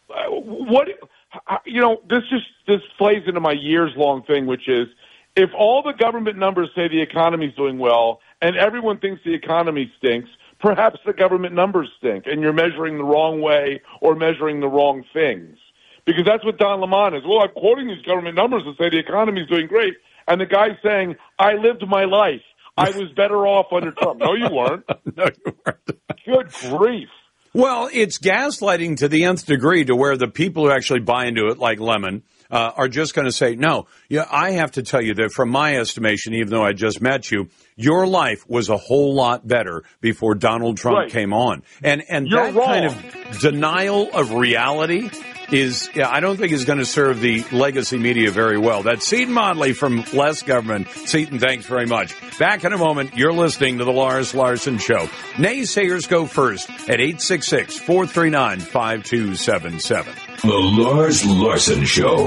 This plays into my years-long thing, which is if all the government numbers say the economy's doing well, and everyone thinks the economy stinks, perhaps the government numbers stink, and you're measuring the wrong way or measuring the wrong things. Because that's what Don Lemon is. Well, I'm quoting these government numbers that say the economy's doing great, and the guy's saying, "I lived my life. I was better off under Trump." No, you weren't. No, you weren't. Good grief. Well, it's gaslighting to the nth degree to where the people who actually buy into it, like Lemon, are just going to say, no. Yeah, I have to tell you that from my estimation, even though I just met you, your life was a whole lot better before Donald Trump came on. And that kind of denial of reality I don't think is going to serve the legacy media very well. That's Seton Motley from Less Government. Seton, thanks very much. Back in a moment, you're listening to The Lars Larson Show. Naysayers go first at 866-439-5277. The Lars Larson Show.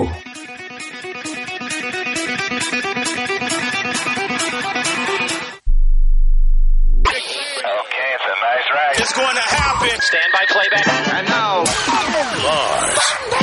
Okay, it's a nice ride. It's going to happen. Stand by playback. And now, Lars.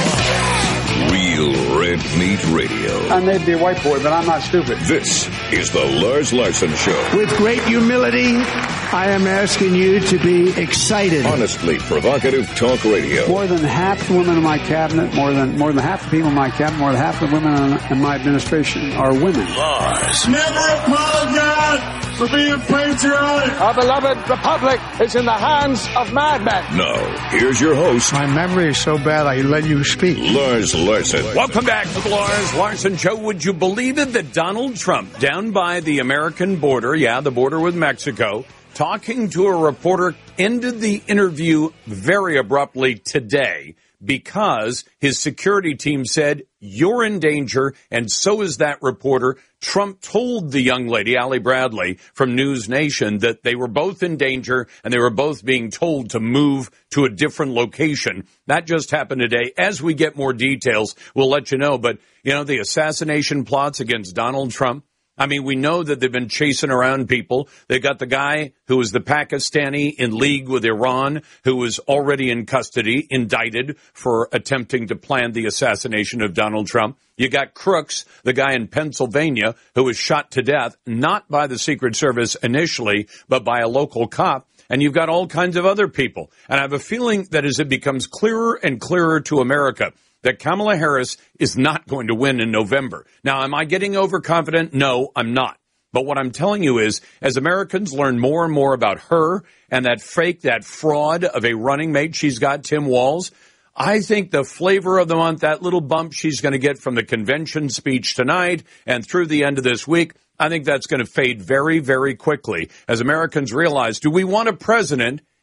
Real Red Meat Radio. I may be a white boy, but I'm not stupid. This is the Lars Larson Show. With great humility, I am asking you to be excited. Honestly provocative talk radio. More than half the women in my cabinet, more than half the people in my cabinet, more than half the women in my administration are women. Lars. Never apologize for being patriotic. Our beloved republic is in the hands of madmen. Now, here's your host. My memory is so bad I let you speak. Lars Larson. Welcome back to the Lars Larson Show. Would you believe it that Donald Trump, down by the American border, the border with Mexico, talking to a reporter, ended the interview very abruptly today because his security team said, "You're in danger," and so is that reporter. Trump told the young lady, Allie Bradley, from News Nation, that they were both in danger and they were both being told to move to a different location. That just happened today. As we get more details, we'll let you know. But, the assassination plots against Donald Trump, I mean, we know that they've been chasing around people. They got the guy who was the Pakistani in league with Iran, who was already in custody, indicted for attempting to plan the assassination of Donald Trump. You got Crooks, the guy in Pennsylvania, who was shot to death, not by the Secret Service initially, but by a local cop. And you've got all kinds of other people. And I have a feeling that as it becomes clearer and clearer to America, that Kamala Harris is not going to win in November. Now, am I getting overconfident? No, I'm not. But what I'm telling you is, as Americans learn more and more about her and that fraud of a running mate she's got, Tim Walz, I think the flavor of the month, that little bump she's going to get from the convention speech tonight and through the end of this week, I think that's going to fade very, very quickly as Americans realize, do we want a president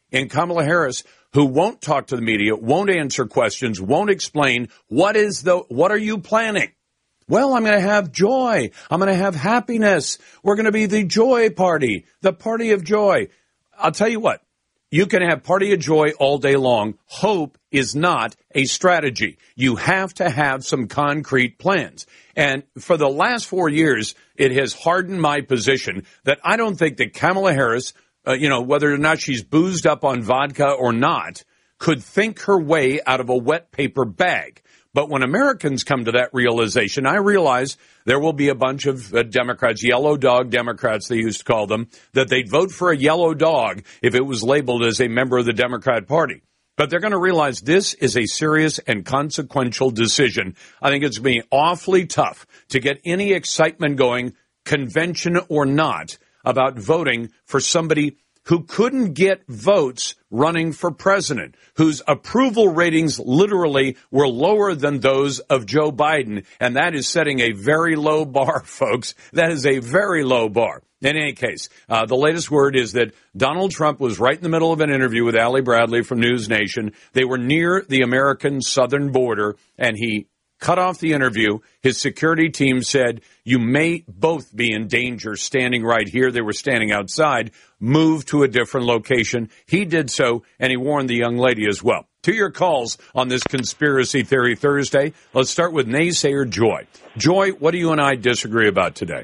in Kamala Harris, who won't talk to the media, won't answer questions, won't explain what are you planning? Well, I'm going to have joy. I'm going to have happiness. We're going to be the joy party, the party of joy. I'll tell you what, you can have party of joy all day long. Hope is not a strategy. You have to have some concrete plans. And for the last 4 years, it has hardened my position that I don't think that Kamala Harris, whether or not she's boozed up on vodka or not, could think her way out of a wet paper bag. But when Americans come to that realization, I realize there will be a bunch of Democrats, yellow dog Democrats, they used to call them, that they'd vote for a yellow dog if it was labeled as a member of the Democrat Party. But they're going to realize this is a serious and consequential decision. I think it's going to be awfully tough to get any excitement going, convention or not, about voting for somebody who couldn't get votes running for president, whose approval ratings literally were lower than those of Joe Biden. And that is setting a very low bar, folks. That is a very low bar. In any case, the latest word is that Donald Trump was right in the middle of an interview with Allie Bradley from News Nation. They were near the American southern border, and he cut off the interview. His security team said, you may both be in danger standing right here. They were standing outside. Move to a different location. He did so, and he warned the young lady as well. To your calls on this Conspiracy Theory Thursday, let's start with naysayer Joy. Joy, what do you and I disagree about today?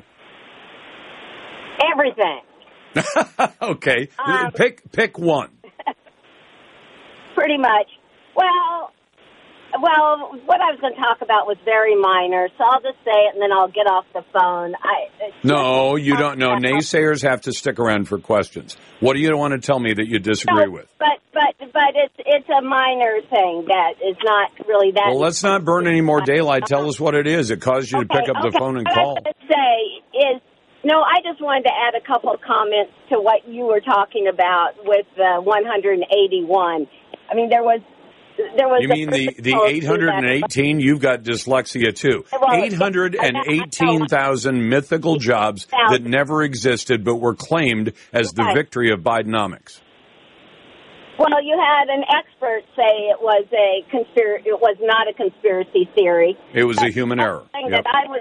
Everything. Okay. Pick one. Pretty much. Well, what I was going to talk about was very minor, so I'll just say it and then I'll get off the phone. No, you don't know. Naysayers have to stick around for questions. What do you want to tell me that you disagree with? But it's a minor thing that is not really that. Well, let's not burn any more daylight. Tell us what it is. It caused you to pick up the phone and call. What I was going to say is, no, I just wanted to add a couple of comments to what you were talking about with 181. I mean, there was. You mean the 818? You've got dyslexia, too. 818,000 mythical jobs that never existed but were claimed as the victory of Bidenomics. Well, you had an expert say it was not a conspiracy theory. It was a human error. Yep.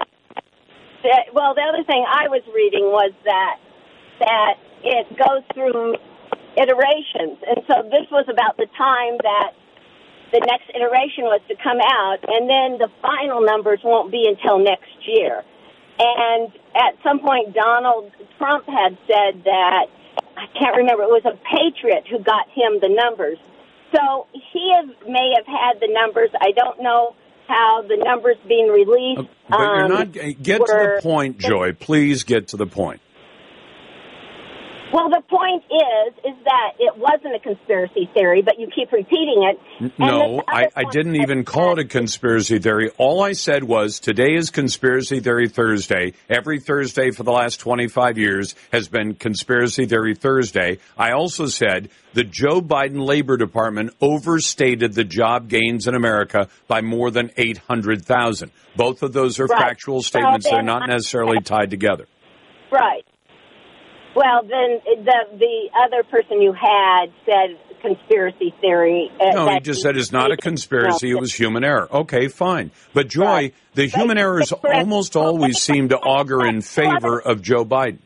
The other thing I was reading was that it goes through iterations. And so this was about the time that the next iteration was to come out, and then the final numbers won't be until next year. And at some point, Donald Trump had said that, I can't remember, it was a patriot who got him the numbers. So he may have had the numbers. I don't know how the numbers being released. But you're not, get to the point, Joy. Please get to the point. Well, the point is that it wasn't a conspiracy theory, but you keep repeating it. No, I didn't even call it a conspiracy theory. All I said was today is Conspiracy Theory Thursday. Every Thursday for the last 25 years has been Conspiracy Theory Thursday. I also said the Joe Biden Labor Department overstated the job gains in America by more than 800,000. Both of those are factual statements. They're not necessarily tied together. Right. Well, then the other person you had said conspiracy theory. No, he just said it's not a conspiracy. It was human error. Okay, fine. But, Joy, the human errors almost always seem to augur in favor of Joe Biden.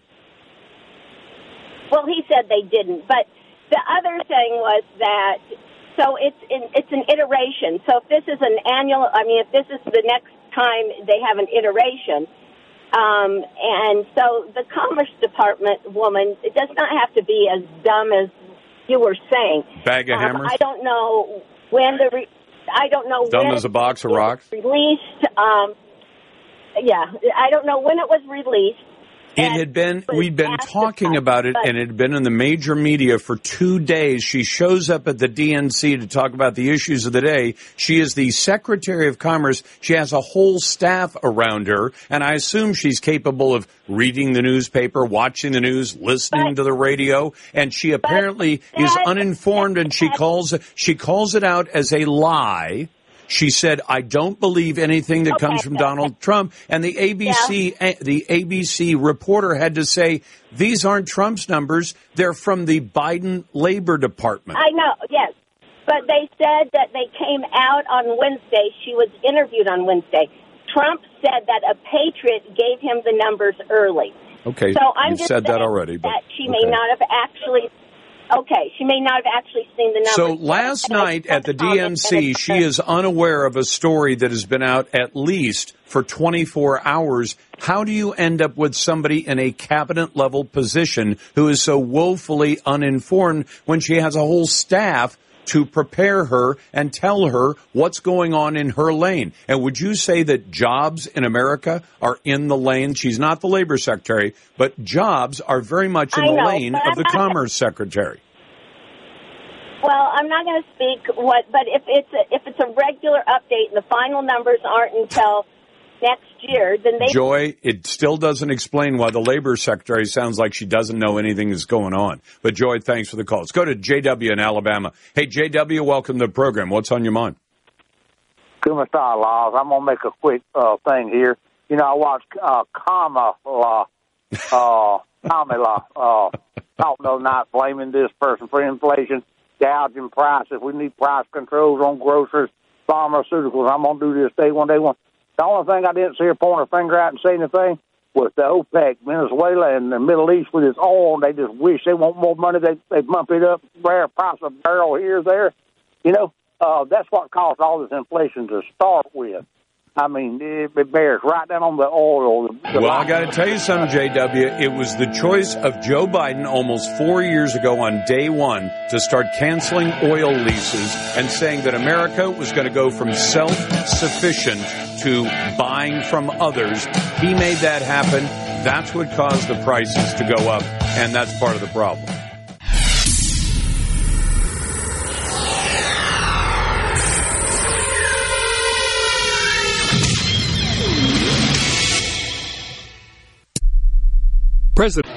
Well, he said they didn't. But the other thing was that, so it's an iteration. So if this is an annual, if this is the next time they have an iteration, and so the Commerce Department woman, it does not have to be as dumb as you were saying. Bag of hammers? I don't know when dumb as a box of rocks? Released. I don't know when it was released. We'd been talking about it, and it had been in the major media for 2 days. She shows up at the DNC to talk about the issues of the day. She is the Secretary of Commerce. She has a whole staff around her, and I assume she's capable of reading the newspaper, watching the news, listening to the radio, and she apparently is uninformed, and she calls it out as a lie. She said, I don't believe anything that comes from Donald Trump. And the ABC reporter had to say, these aren't Trump's numbers. They're from the Biden Labor Department. I know, yes. But they said that they came out on Wednesday. She was interviewed on Wednesday. Trump said that a patriot gave him the numbers early. Okay, so I'm just said that already. But, that she may not have actually. Okay, she may not have actually seen the numbers. So last night at the DNC, she is unaware of a story that has been out at least for 24 hours. How do you end up with somebody in a cabinet-level position who is so woefully uninformed when she has a whole staff to prepare her and tell her what's going on in her lane? And would you say that jobs in America are in the lane? She's not the labor secretary, but jobs are very much in the lane of the commerce secretary. Well, I'm not going to speak but if it's a regular update and the final numbers aren't until next year, then they... Joy, it still doesn't explain why the labor secretary sounds like she doesn't know anything is going on. But Joy, thanks for the call. Let's go to JW in Alabama. Hey, JW, welcome to the program. What's on your mind? Kumasai laws. I'm going to make a quick thing here. You know, I watched Kamala talk the other night blaming this person for inflation, gouging prices. We need price controls on groceries, pharmaceuticals. I'm going to do this day one, day one. The only thing I didn't see her point her finger out and say anything was the OPEC, Venezuela, and the Middle East with its oil. They just wish they want more money. They bump it up, rare price of barrel here, there. You know, that's what caused all this inflation to start with. I mean, it bears right down on the oil. Well, I got to tell you something, JW. It was the choice of Joe Biden almost 4 years ago on day one to start canceling oil leases and saying that America was going to go from self-sufficient to buying from others. He made that happen. That's what caused the prices to go up, and that's part of the problem. President.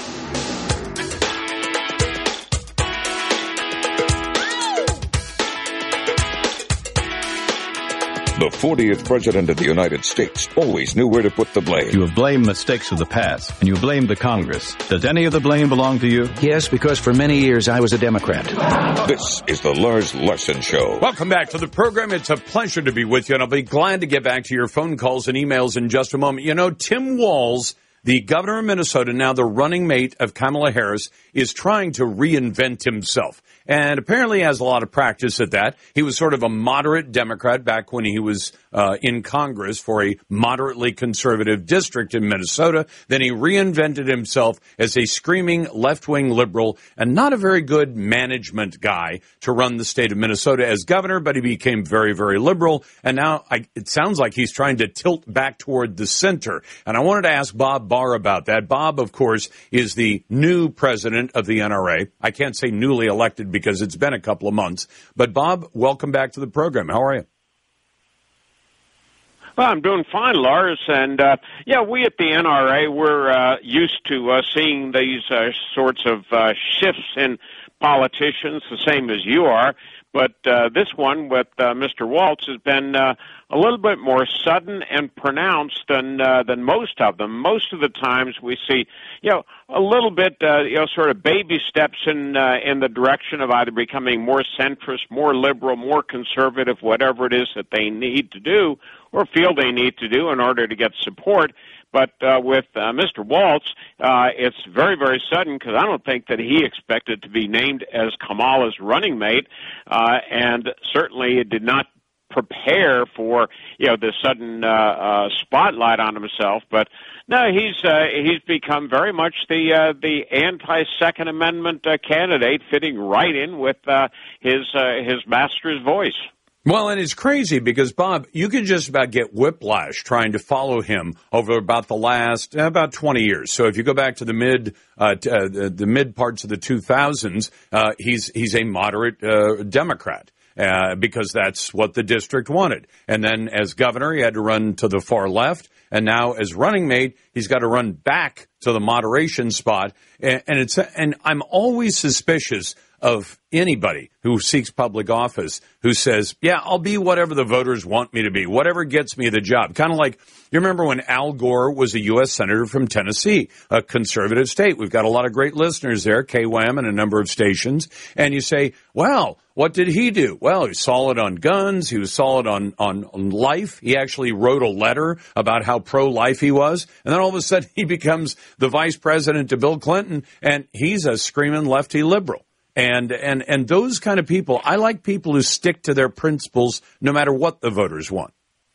The 40th President of the United States always knew where to put the blame. You have blamed mistakes of the past, and you have blamed the Congress. Does any of the blame belong to you? Yes, because for many years I was a Democrat. This is the Lars Larson Show. Welcome back to the program. It's a pleasure to be with you, and I'll be glad to get back to your phone calls and emails in just a moment. You know, Tim Walz, the governor of Minnesota, now the running mate of Kamala Harris, is trying to reinvent himself. And apparently has a lot of practice at that. He was sort of a moderate Democrat back when he was in Congress for a moderately conservative district in Minnesota. Then he reinvented himself as a screaming left-wing liberal and not a very good management guy to run the state of Minnesota as governor, but he became very, very liberal. And now it sounds like he's trying to tilt back toward the center. And I wanted to ask Bob Barr about that. Bob, of course, is the new president of the NRA. I can't say newly elected because it's been a couple of months. But, Bob, welcome back to the program. How are you? Well, I'm doing fine, Lars. And, we at the NRA, we're used to seeing these sorts of shifts in politicians, the same as you are. But this one with Mr. Walz has been a little bit more sudden and pronounced than most of them. Most of the times we see, a little bit, sort of baby steps in the direction of either becoming more centrist, more liberal, more conservative, whatever it is that they need to do or feel they need to do in order to get support. But with Mr. Walz, it's very, very sudden because I don't think that he expected to be named as Kamala's running mate, and certainly it did not prepare for the sudden spotlight on himself. But no, he's become very much the anti-Second Amendment candidate, fitting right in with his master's voice. Well, and it's crazy because, Bob, you can just about get whiplash trying to follow him over about the last about 20 years. So if you go back to the mid parts of the 2000s, he's a moderate Democrat. Because that's what the district wanted. And then as governor, he had to run to the far left. And now as running mate, he's got to run back to the moderation spot. And I'm always suspicious of anybody who seeks public office who says, yeah, I'll be whatever the voters want me to be, whatever gets me the job. Kind of like, you remember when Al Gore was a U.S. Senator from Tennessee, a conservative state. We've got a lot of great listeners there, KWAM and a number of stations. And you say, well, what did he do? Well, he was solid on guns. He was solid on life. He actually wrote a letter about how pro-life he was. And then all of a sudden he becomes the vice president to Bill Clinton, and he's a screaming lefty liberal. And those kind of people, I like people who stick to their principles no matter what the voters want.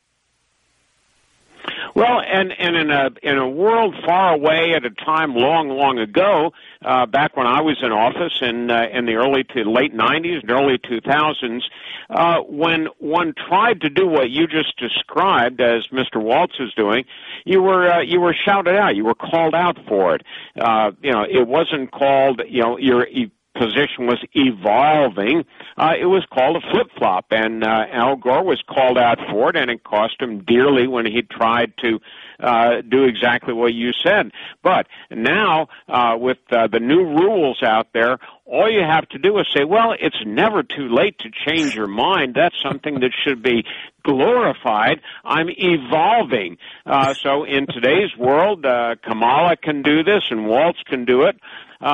Well, and in a world far away at a time long ago, back when I was in office in the early to late 90s and early 2000s, when one tried to do what you just described as Mr. Waltz is doing, you were shouted out, you were called out for it. It wasn't called, your position was evolving. It was called a flip-flop, and Al Gore was called out for it, and it cost him dearly when he tried to do exactly what you said. But now, with the new rules out there, all you have to do is say, well, it's never too late to change your mind. That's something that should be glorified. I'm evolving. So in today's world, Kamala can do this and Waltz can do it.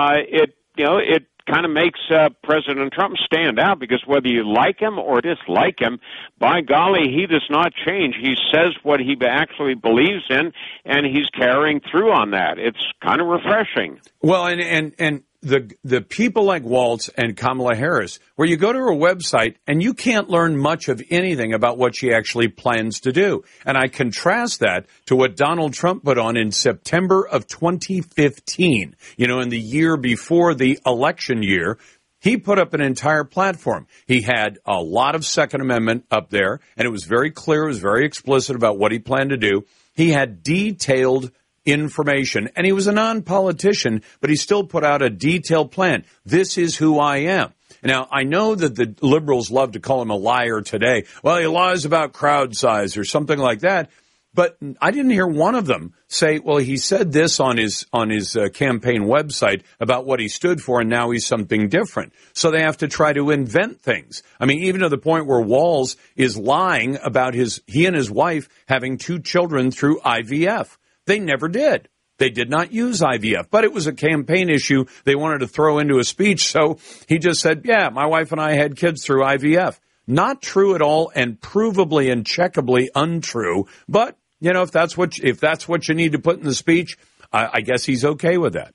It kind of makes President Trump stand out, because whether you like him or dislike him, by golly, he does not change. He says what he actually believes in, and he's carrying through on that. It's kind of refreshing. Well, and the people like Waltz and Kamala Harris, where you go to her website and you can't learn much of anything about what she actually plans to do. And I contrast that to what Donald Trump put on in September of 2015, in the year before the election year. He put up an entire platform. He had a lot of Second Amendment up there, and it was very clear, it was very explicit about what he planned to do. He had detailed information, and he was a non-politician, but he still put out a detailed plan. This is who I am. Now, I know that the liberals love to call him a liar today. Well, he lies about crowd size or something like that. But I didn't hear one of them say, well, he said this on his campaign website about what he stood for, and now he's something different. So they have to try to invent things. I mean, even to the point where Walz is lying about he and his wife having 2 children through IVF. They never did. They did not use IVF, but it was a campaign issue they wanted to throw into a speech. So he just said, yeah, my wife and I had kids through IVF. Not true at all, and provably and checkably untrue. But, if that's what you need to put in the speech, I guess he's okay with that.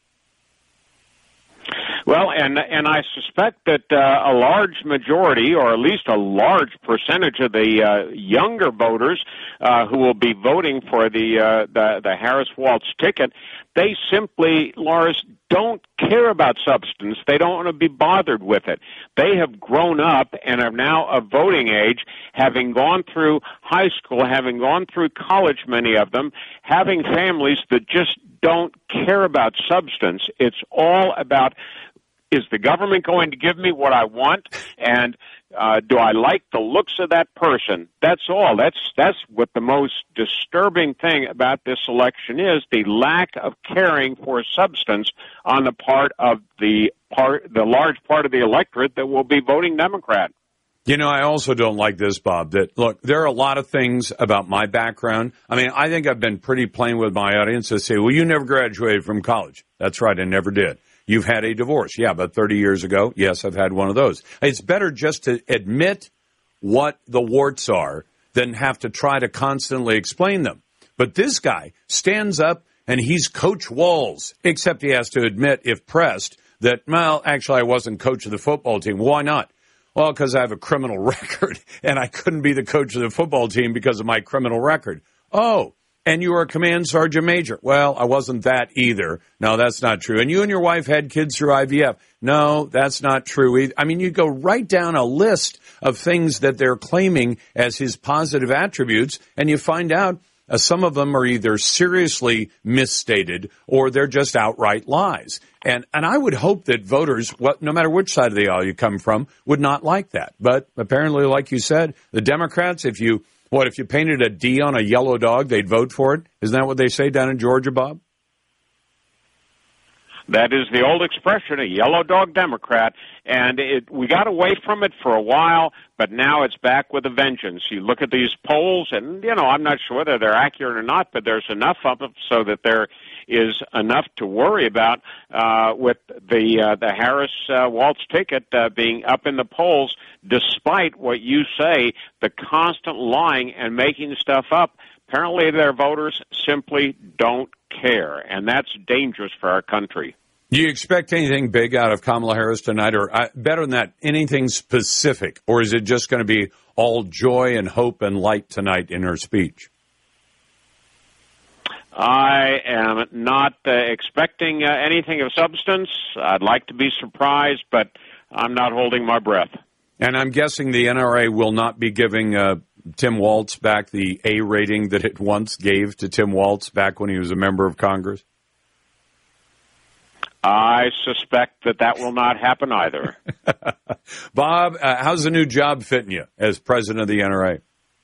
Well, and I suspect that a large majority, or at least a large percentage of the younger voters who will be voting for the Harris-Waltz ticket, they simply, Lars, don't care about substance. They don't want to be bothered with it. They have grown up and are now of voting age, having gone through high school, having gone through college, many of them, having families that just don't care about substance. It's all about, is the government going to give me what I want? And do I like the looks of that person? That's all. That's what the most disturbing thing about this election is, the lack of caring for substance on the part of the large part of the electorate that will be voting Democrat. I also don't like this, Bob, that, look, there are a lot of things about my background. I mean, I think I've been pretty plain with my audience. I say, well, you never graduated from college. That's right, I never did. You've had a divorce. Yeah, about 30 years ago. Yes, I've had one of those. It's better just to admit what the warts are than have to try to constantly explain them. But this guy stands up and he's Coach Walz, except he has to admit, if pressed, that, well, actually, I wasn't coach of the football team. Why not? Well, because I have a criminal record, and I couldn't be the coach of the football team because of my criminal record. Oh, and you were a command sergeant major. Well, I wasn't that either. No, that's not true. And you and your wife had kids through IVF. No, that's not true either. I mean, you go right down a list of things that they're claiming as his positive attributes, and you find out some of them are either seriously misstated or they're just outright lies. And I would hope that voters, no matter which side of the aisle you come from, would not like that. But apparently, like you said, the Democrats, if you painted a D on a yellow dog, they'd vote for it? Isn't that what they say down in Georgia, Bob? That is the old expression, a yellow dog Democrat, and we got away from it for a while, but now it's back with a vengeance. You look at these polls, and, I'm not sure whether they're accurate or not, but there's enough of them so that there is enough to worry about with the Harris-Walz ticket being up in the polls, despite what you say, the constant lying and making stuff up. Apparently their voters simply don't care, and that's dangerous for our country. Do you expect anything big out of Kamala Harris tonight, or better than that, anything specific, or is it just going to be all joy and hope and light tonight in her speech? I am not expecting anything of substance. I'd like to be surprised, but I'm not holding my breath. And I'm guessing the NRA will not be giving Tim Walz back the A rating that it once gave to Tim Walz back when he was a member of Congress? I suspect that will not happen either. Bob, how's the new job fitting you as president of the NRA?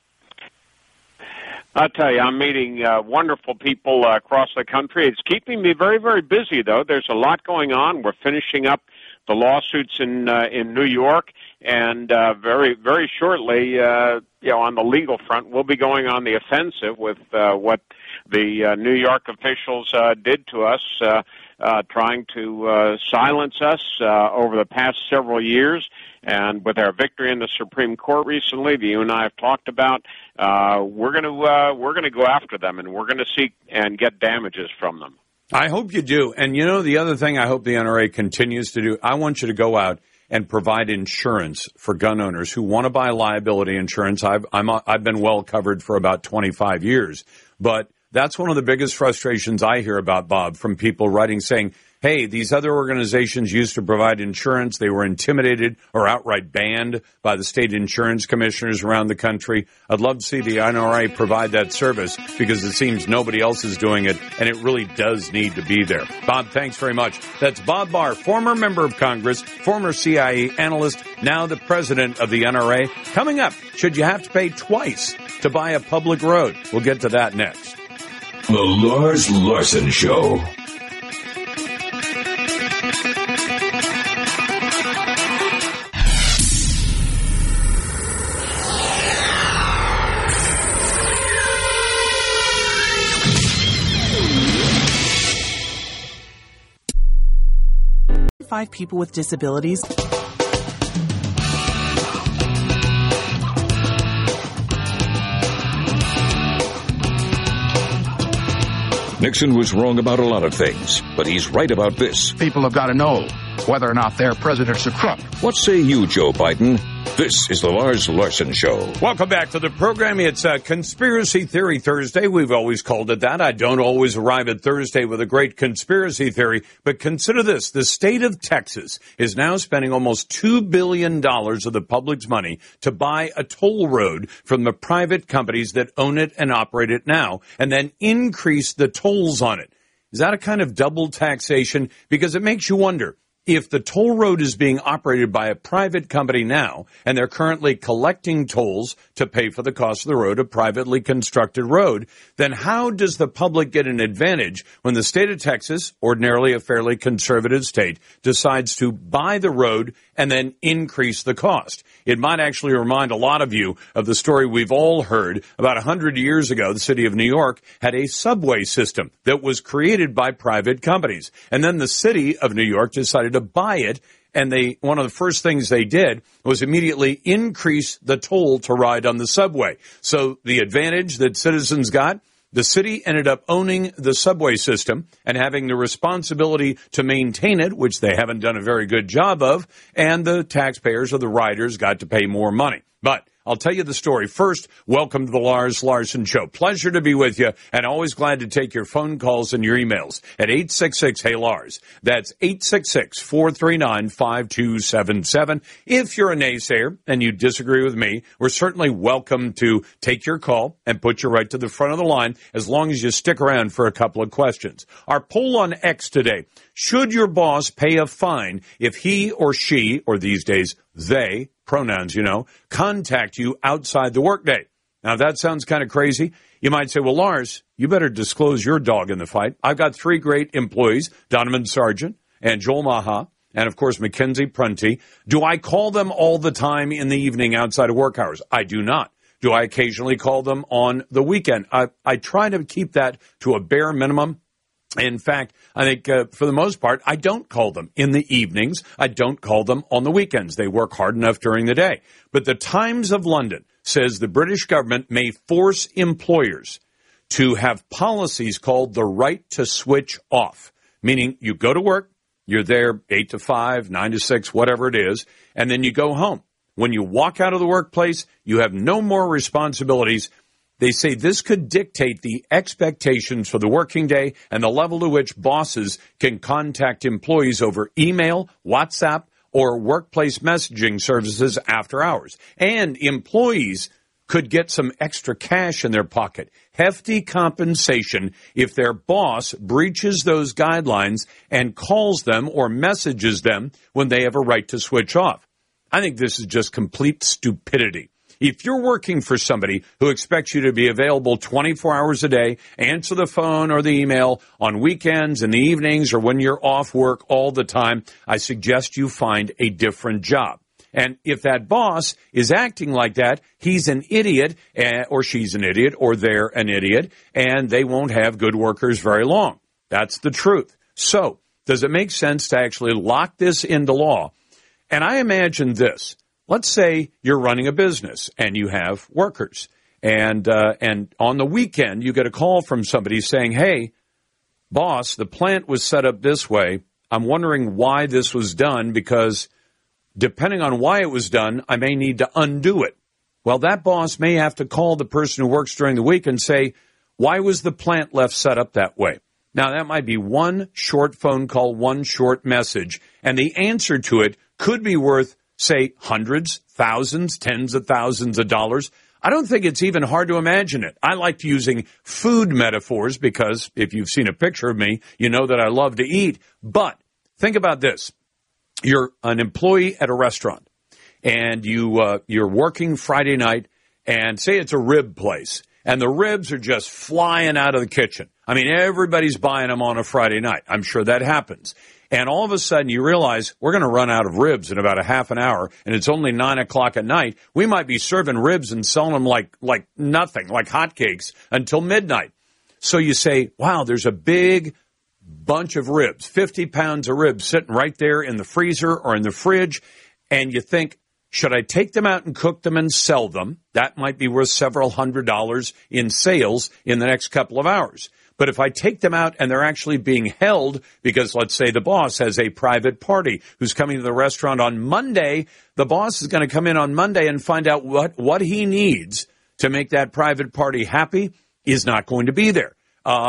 I'll tell you, I'm meeting wonderful people across the country. It's keeping me very, very busy, though. There's a lot going on. We're finishing up the lawsuits in New York, and very, very shortly, on the legal front, we'll be going on the offensive with what the New York officials did to us, trying to silence us over the past several years. And with our victory in the Supreme Court recently, that you and I have talked about, we're going to go after them, and we're going to seek and get damages from them. I hope you do. And the other thing I hope the NRA continues to do, I want you to go out and provide insurance for gun owners who want to buy liability insurance. I've been well covered for about 25 years, but that's one of the biggest frustrations I hear about, Bob, from people writing saying, hey, these other organizations used to provide insurance. They were intimidated or outright banned by the state insurance commissioners around the country. I'd love to see the NRA provide that service because it seems nobody else is doing it, and it really does need to be there. Bob, thanks very much. That's Bob Barr, former member of Congress, former CIA analyst, now the president of the NRA. Coming up, should you have to pay twice to buy a public road? We'll get to that next. The Lars Larson Show. Five people with disabilities. Nixon was wrong about a lot of things, but he's right about this. People have got to know whether or not their presidents are corrupt. What say you, Joe Biden? This is the Lars Larson Show. Welcome back to the program. It's Conspiracy Theory Thursday. We've always called it that. I don't always arrive at Thursday with a great conspiracy theory, but consider this. The state of Texas is now spending almost $2 billion of the public's money to buy a toll road from the private companies that own it and operate it now, and then increase the tolls on it. Is that a kind of double taxation? Because it makes you wonder. If the toll road is being operated by a private company now, and they're currently collecting tolls to pay for the cost of the road, a privately constructed road, then how does the public get an advantage when the state of Texas, ordinarily a fairly conservative state, decides to buy the road and then increase the cost? It might actually remind a lot of you of the story we've all heard. About 100 years ago, the city of New York had a subway system that was created by private companies. And then the city of New York decided to buy it, and one of the first things they did was immediately increase the toll to ride on the subway. So the advantage that citizens got, the city ended up owning the subway system and having the responsibility to maintain it, which they haven't done a very good job of, and the taxpayers or the riders got to pay more money. But I'll tell you the story. First, welcome to the Lars Larson Show. Pleasure to be with you, and always glad to take your phone calls and your emails at 866-HEY-LARS. That's 866-439-5277. If you're a naysayer and you disagree with me, we're certainly welcome to take your call and put you right to the front of the line as long as you stick around for a couple of questions. Our poll on X today, should your boss pay a fine if he or she, or these days they, pronouns, contact you outside the workday? Now, that sounds kind of crazy. You might say, well, Lars, you better disclose your dog in the fight. I've got 3 great employees, Donovan Sargent and Joel Maha, and, of course, Mackenzie Prunty. Do I call them all the time in the evening outside of work hours? I do not. Do I occasionally call them on the weekend? I try to keep that to a bare minimum. In fact, I think for the most part, I don't call them in the evenings. I don't call them on the weekends. They work hard enough during the day. But the Times of London says the British government may force employers to have policies called the right to switch off, meaning you go to work, you're there 8 to 5, 9 to 6, whatever it is, and then you go home. When you walk out of the workplace, you have no more responsibilities. They say this could dictate the expectations for the working day and the level to which bosses can contact employees over email, WhatsApp, or workplace messaging services after hours. And employees could get some extra cash in their pocket, hefty compensation if their boss breaches those guidelines and calls them or messages them when they have a right to switch off. I think this is just complete stupidity. If you're working for somebody who expects you to be available 24 hours a day, answer the phone or the email on weekends, in the evenings, or when you're off work all the time, I suggest you find a different job. And if that boss is acting like that, he's an idiot, or she's an idiot, or they're an idiot, and they won't have good workers very long. That's the truth. So, does it make sense to actually lock this into law? And I imagine this. Let's say you're running a business and you have workers, and on the weekend you get a call from somebody saying, hey, boss, the plant was set up this way. I'm wondering why this was done, because depending on why it was done, I may need to undo it. Well, that boss may have to call the person who works during the week and say, why was the plant left set up that way? Now, that might be one short phone call, one short message, and the answer to it could be worth, say, hundreds, thousands, tens of thousands of dollars. I don't think it's even hard to imagine it. I like using food metaphors because if you've seen a picture of me, you know that I love to eat. But think about this. You're an employee at a restaurant, and you're working Friday night, and say it's a rib place, and the ribs are just flying out of the kitchen. I mean, everybody's buying them on a Friday night. I'm sure that happens. And all of a sudden you realize we're going to run out of ribs in about a half an hour, and it's only 9 o'clock at night. We might be serving ribs and selling them like nothing, like hotcakes, until midnight. So you say, wow, there's a big bunch of ribs, 50 pounds of ribs sitting right there in the freezer or in the fridge, and you think, should I take them out and cook them and sell them? That might be worth several $100s in sales in the next couple of hours. But if I take them out and they're actually being held because, let's say, the boss has a private party who's coming to the restaurant on Monday, the boss is going to come in on Monday and find out what he needs to make that private party happy is not going to be there.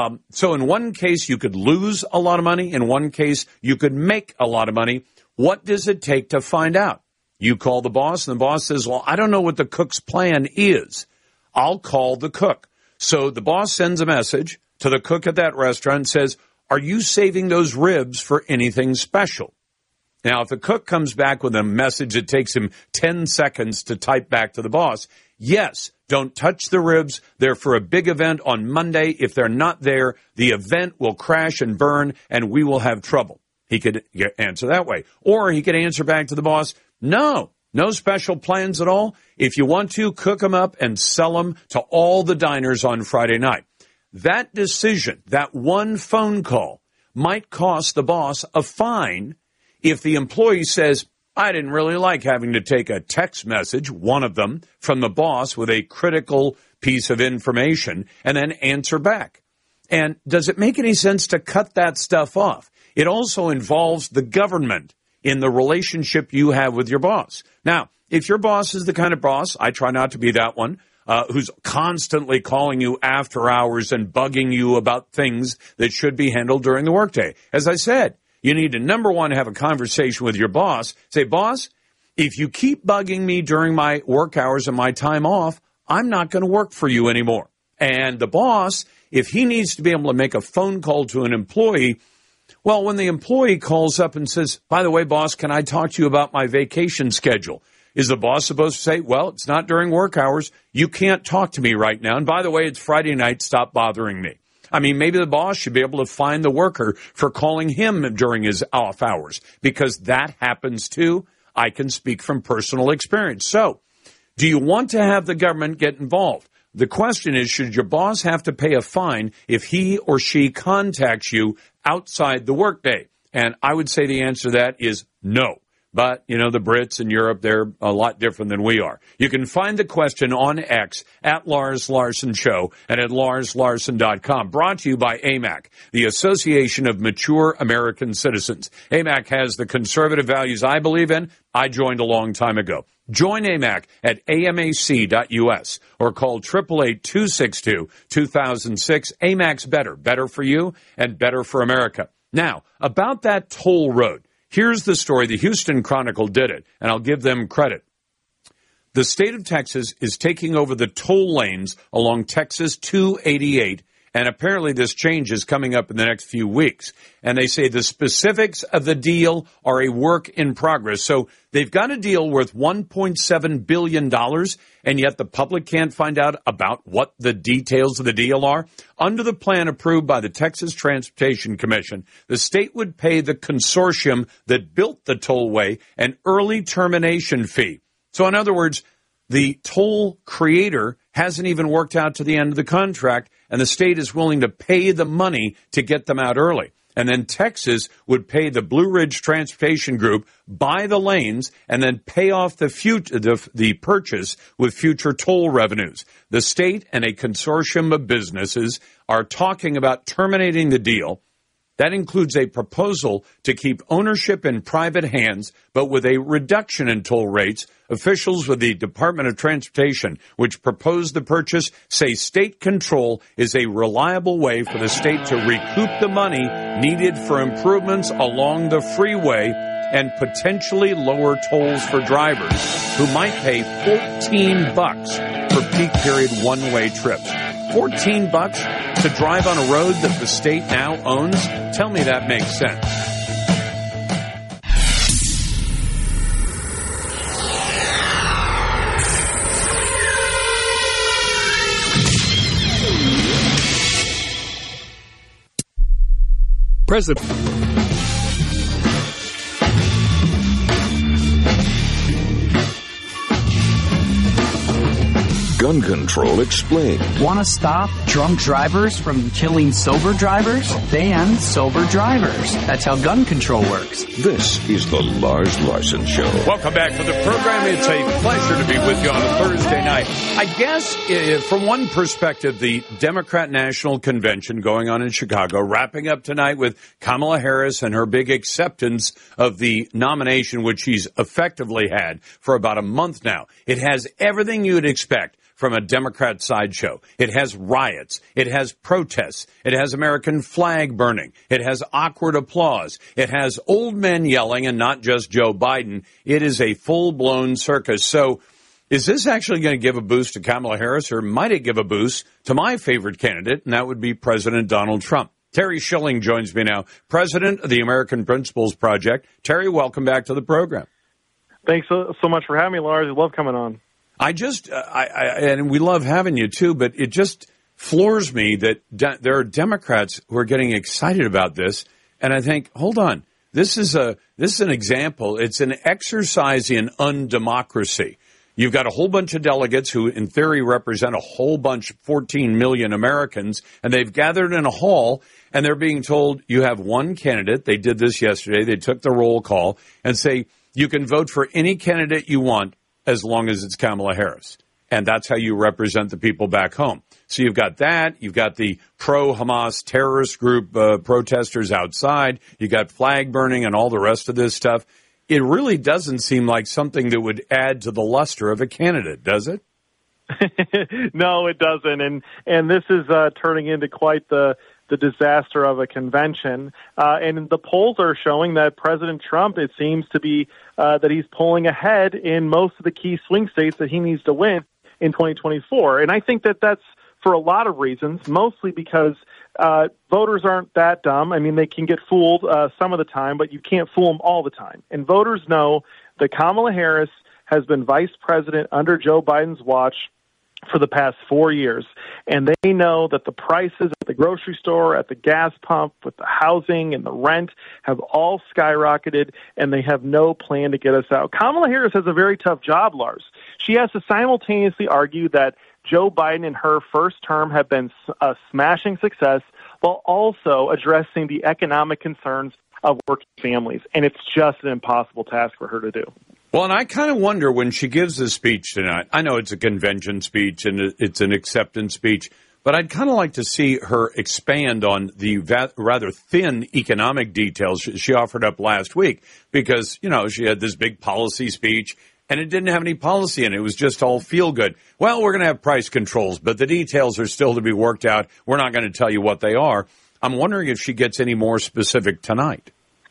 So in one case, you could lose a lot of money. In one case, you could make a lot of money. What does it take to find out? You call the boss, and the boss says, well, I don't know what the cook's plan is. I'll call the cook. So the boss sends a message to the cook at that restaurant and says, are you saving those ribs for anything special? Now, if the cook comes back with a message that takes him 10 seconds to type back to the boss, yes, don't touch the ribs. They're for a big event on Monday. If they're not there, the event will crash and burn, and we will have trouble. He could answer that way. Or he could answer back to the boss, no special plans at all. If you want to, cook them up and sell them to all the diners on Friday night. That decision, that one phone call, might cost the boss a fine if the employee says, I didn't really like having to take a text message, one of them, from the boss with a critical piece of information and then answer back. And does it make any sense to cut that stuff off? It also involves the government in the relationship you have with your boss. Now, if your boss is the kind of boss, I try not to be that one, who's constantly calling you after hours and bugging you about things that should be handled during the workday. As I said, you need to, number one, have a conversation with your boss. Say, boss, if you keep bugging me during my work hours and my time off, I'm not going to work for you anymore. And the boss, if he needs to be able to make a phone call to an employee, well, when the employee calls up and says, by the way, boss, can I talk to you about my vacation schedule? Is the boss supposed to say, well, it's not during work hours. You can't talk to me right now. And by the way, it's Friday night. Stop bothering me. I mean, maybe the boss should be able to fine the worker for calling him during his off hours, because that happens too. I can speak from personal experience. So, do you want to have the government get involved? The question is, should your boss have to pay a fine if he or she contacts you outside the workday? And I would say the answer to that is no. But, you know, the Brits in Europe, they're a lot different than we are. You can find the question on X at Lars Larson Show and at LarsLarson.com. Brought to you by AMAC, the Association of Mature American Citizens. AMAC has the conservative values I believe in. I joined a long time ago. Join AMAC at amac.us or call 888-262-2006. AMAC's better for you and better for America. Now, about that toll road. Here's the story. The Houston Chronicle did it, and I'll give them credit. The state of Texas is taking over the toll lanes along Texas 288, and apparently this change is coming up in the next few weeks. And they say the specifics of the deal are a work in progress. So they've got a deal worth $1.7 billion, and yet the public can't find out about what the details of the deal are. Under the plan approved by the Texas Transportation Commission, the state would pay the consortium that built the tollway an early termination fee. So in other words, the toll creator hasn't even worked out to the end of the contract, and the state is willing to pay the money to get them out early. And then Texas would pay the Blue Ridge Transportation Group, buy the lanes, and then pay off the purchase with future toll revenues. The state and a consortium of businesses are talking about terminating the deal. That includes a proposal to keep ownership in private hands, but with a reduction in toll rates. Officials with the Department of Transportation, which proposed the purchase, say state control is a reliable way for the state to recoup the money needed for improvements along the freeway and potentially lower tolls for drivers who might pay $14 for peak period one-way trips. $14 to drive on a road that the state now owns? Tell me that makes sense. President. Gun Control Explained. Want to stop drunk drivers from killing sober drivers? Ban sober drivers. That's how gun control works. This is the Lars Larson Show. Welcome back to the program. It's a pleasure to be with you on a Thursday night. I guess, from one perspective, the Democrat National Convention going on in Chicago, wrapping up tonight with Kamala Harris and her big acceptance of the nomination, which she's effectively had for about a month now. It has everything you'd expect from a Democrat sideshow. It has riots. It has protests. It has American flag burning. It has awkward applause. It has old men yelling, and not just Joe Biden. It is a full-blown circus. So is this actually going to give a boost to Kamala Harris, or might it give a boost to my favorite candidate, and that would be President Donald Trump? Terry Schilling joins me now, president of the American Principles Project. Terry, welcome back to the program. Thanks so much for having me, Lars. I love coming on. And we love having you too, but it just floors me that there are Democrats who are getting excited about this. And I think, hold on, this is an example. It's an exercise in undemocracy. You've got a whole bunch of delegates who, in theory, represent a whole bunch, 14 million Americans, and they've gathered in a hall, and they're being told you have one candidate. They did this yesterday. They took the roll call and say you can vote for any candidate you want, as long as it's Kamala Harris. And that's how you represent the people back home. So you've got that. You've got the pro-Hamas terrorist group protesters outside. You've got flag burning and all the rest of this stuff. It really doesn't seem like something that would add to the luster of a candidate, does it? No, it doesn't. And this is turning into quite the disaster of a convention. And the polls are showing that President Trump, it seems to be that he's pulling ahead in most of the key swing states that he needs to win in 2024. And I think that that's for a lot of reasons, mostly because voters aren't that dumb. I mean, they can get fooled some of the time, but you can't fool them all the time. And voters know that Kamala Harris has been vice president under Joe Biden's watch for the past 4 years, and they know that the prices at the grocery store, at the gas pump, with the housing and the rent have all skyrocketed, and they have no plan to get us out. Kamala Harris has a very tough job, Lars. She has to simultaneously argue that Joe Biden in her first term have been a smashing success while also addressing the economic concerns of working families, and it's just an impossible task for her to do. Well, and I kind of wonder when she gives this speech tonight, I know it's a convention speech and it's an acceptance speech, but I'd kind of like to see her expand on the rather thin economic details she offered up last week because, you know, she had this big policy speech and it didn't have any policy in it. It was just all feel good. Well, we're going to have price controls, but the details are still to be worked out. We're not going to tell you what they are. I'm wondering if she gets any more specific tonight.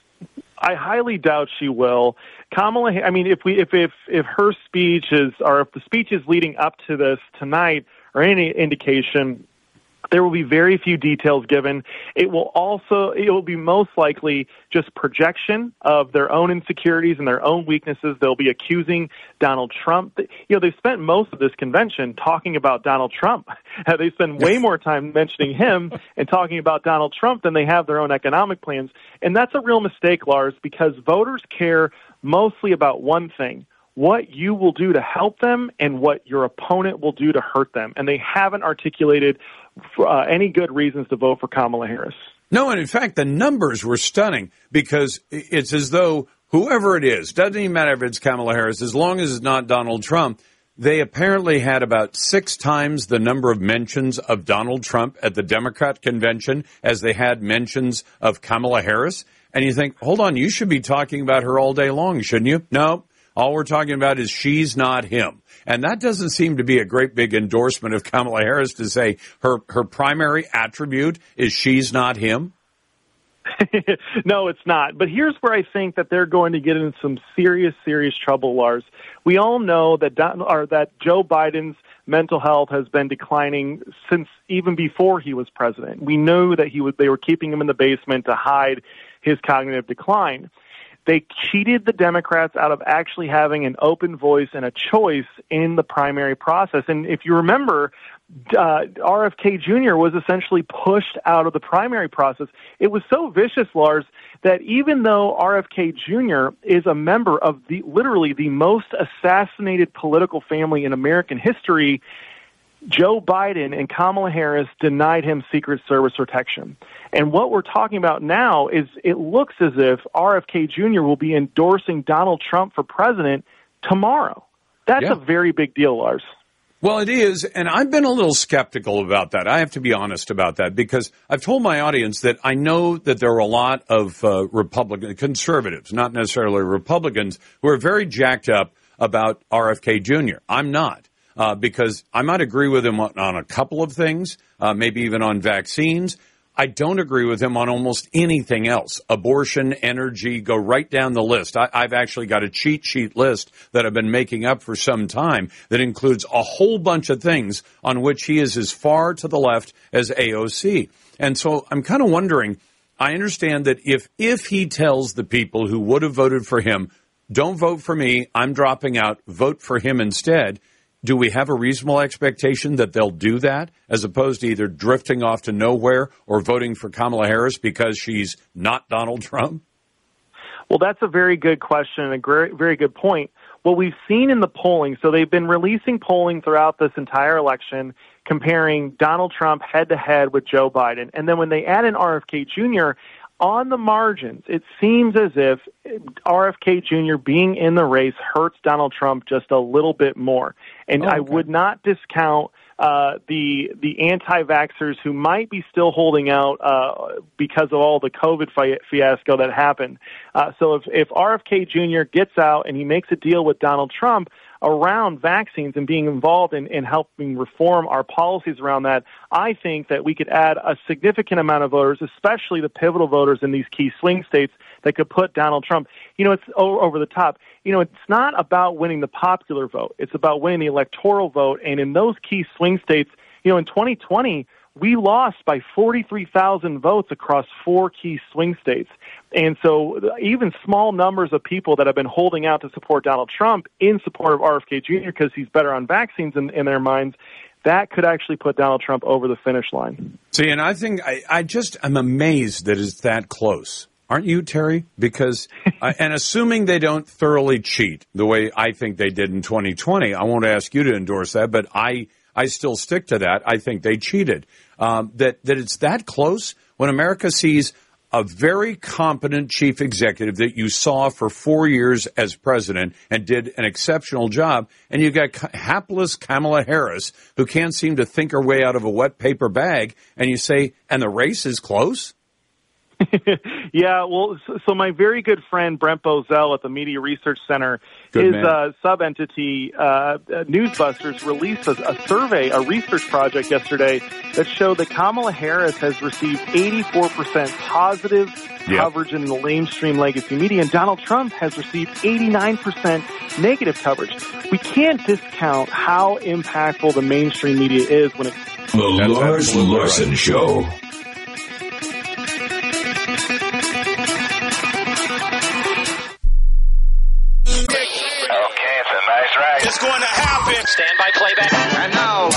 I highly doubt she will. Kamala, I mean, if her speech is, or if the speeches leading up to this tonight are any indication, there will be very few details given. It will be most likely just projection of their own insecurities and their own weaknesses. They'll be accusing Donald Trump. You know, they've spent most of this convention talking about Donald Trump. They spend way more time mentioning him and talking about Donald Trump than they have their own economic plans. And that's a real mistake, Lars, because voters care mostly about one thing: what you will do to help them and what your opponent will do to hurt them. And they haven't articulated any good reasons to vote for Kamala Harris. No, and in fact, the numbers were stunning because it's as though whoever it is, doesn't even matter if it's Kamala Harris, as long as it's not Donald Trump, they apparently had about 6 times the number of mentions of Donald Trump at the Democrat convention as they had mentions of Kamala Harris. And you think, hold on, you should be talking about her all day long, shouldn't you? No. All we're talking about is she's not him. And that doesn't seem to be a great big endorsement of Kamala Harris to say her primary attribute is she's not him. No, it's not. But here's where I think that they're going to get in some serious trouble, Lars. We all know that Joe Biden's mental health has been declining since even before he was president. We knew that they were keeping him in the basement to hide his cognitive decline. They cheated the Democrats out of actually having an open voice and a choice in the primary process. And if you remember, RFK Jr. was essentially pushed out of the primary process. It was so vicious, Lars, that even though RFK Jr. is a member of literally the most assassinated political family in American history, Joe Biden and Kamala Harris denied him Secret Service protection. And what we're talking about now is it looks as if RFK Jr. will be endorsing Donald Trump for president tomorrow. That's a very big deal, Lars. Well, it is, and I've been a little skeptical about that. I have to be honest about that because I've told my audience that I know that there are a lot of conservatives, not necessarily Republicans, who are very jacked up about RFK Jr. I'm not. Because I might agree with him on a couple of things, maybe even on vaccines. I don't agree with him on almost anything else. Abortion, energy, go right down the list. I've actually got a cheat sheet list that I've been making up for some time that includes a whole bunch of things on which he is as far to the left as AOC. And so I'm kind of wondering, I understand that if he tells the people who would have voted for him, don't vote for me, I'm dropping out, vote for him instead, do we have a reasonable expectation that they'll do that as opposed to either drifting off to nowhere or voting for Kamala Harris because she's not Donald Trump? Well, that's a very good question and a very good point. What we've seen in the polling, so they've been releasing polling throughout this entire election comparing Donald Trump head-to-head with Joe Biden. And then when they add in RFK Jr., on the margins, it seems as if RFK Jr. being in the race hurts Donald Trump just a little bit more. And I would not discount the anti-vaxxers who might be still holding out because of all the COVID fiasco that happened. So if RFK Jr. gets out and he makes a deal with Donald Trump around vaccines and being involved in helping reform our policies around that, I think that we could add a significant amount of voters, especially the pivotal voters in these key swing states that could put Donald Trump, it's over the top. It's not about winning the popular vote. It's about winning the electoral vote. And in those key swing states, in 2020, we lost by 43,000 votes across 4 key swing states. And so even small numbers of people that have been holding out to support Donald Trump in support of RFK Jr. because he's better on vaccines in their minds, that could actually put Donald Trump over the finish line. See, and I think I'm amazed that it's that close. Aren't you, Terry? Because, and assuming they don't thoroughly cheat the way I think they did in 2020, I won't ask you to endorse that, but I still stick to that. I think they cheated. That it's that close when America sees a very competent chief executive that you saw for 4 years as president and did an exceptional job, and you got hapless Kamala Harris who can't seem to think her way out of a wet paper bag, and you say, and the race is close? Yeah, well, so my very good friend Brent Bozell at the Media Research Center, his sub-entity, Newsbusters, released a survey, a research project yesterday that showed that Kamala Harris has received 84% positive coverage in the mainstream legacy media, and Donald Trump has received 89% negative coverage. We can't discount how impactful the mainstream media is when it's... The Lars Larson Show. It's going to happen. Stand by playback. And now,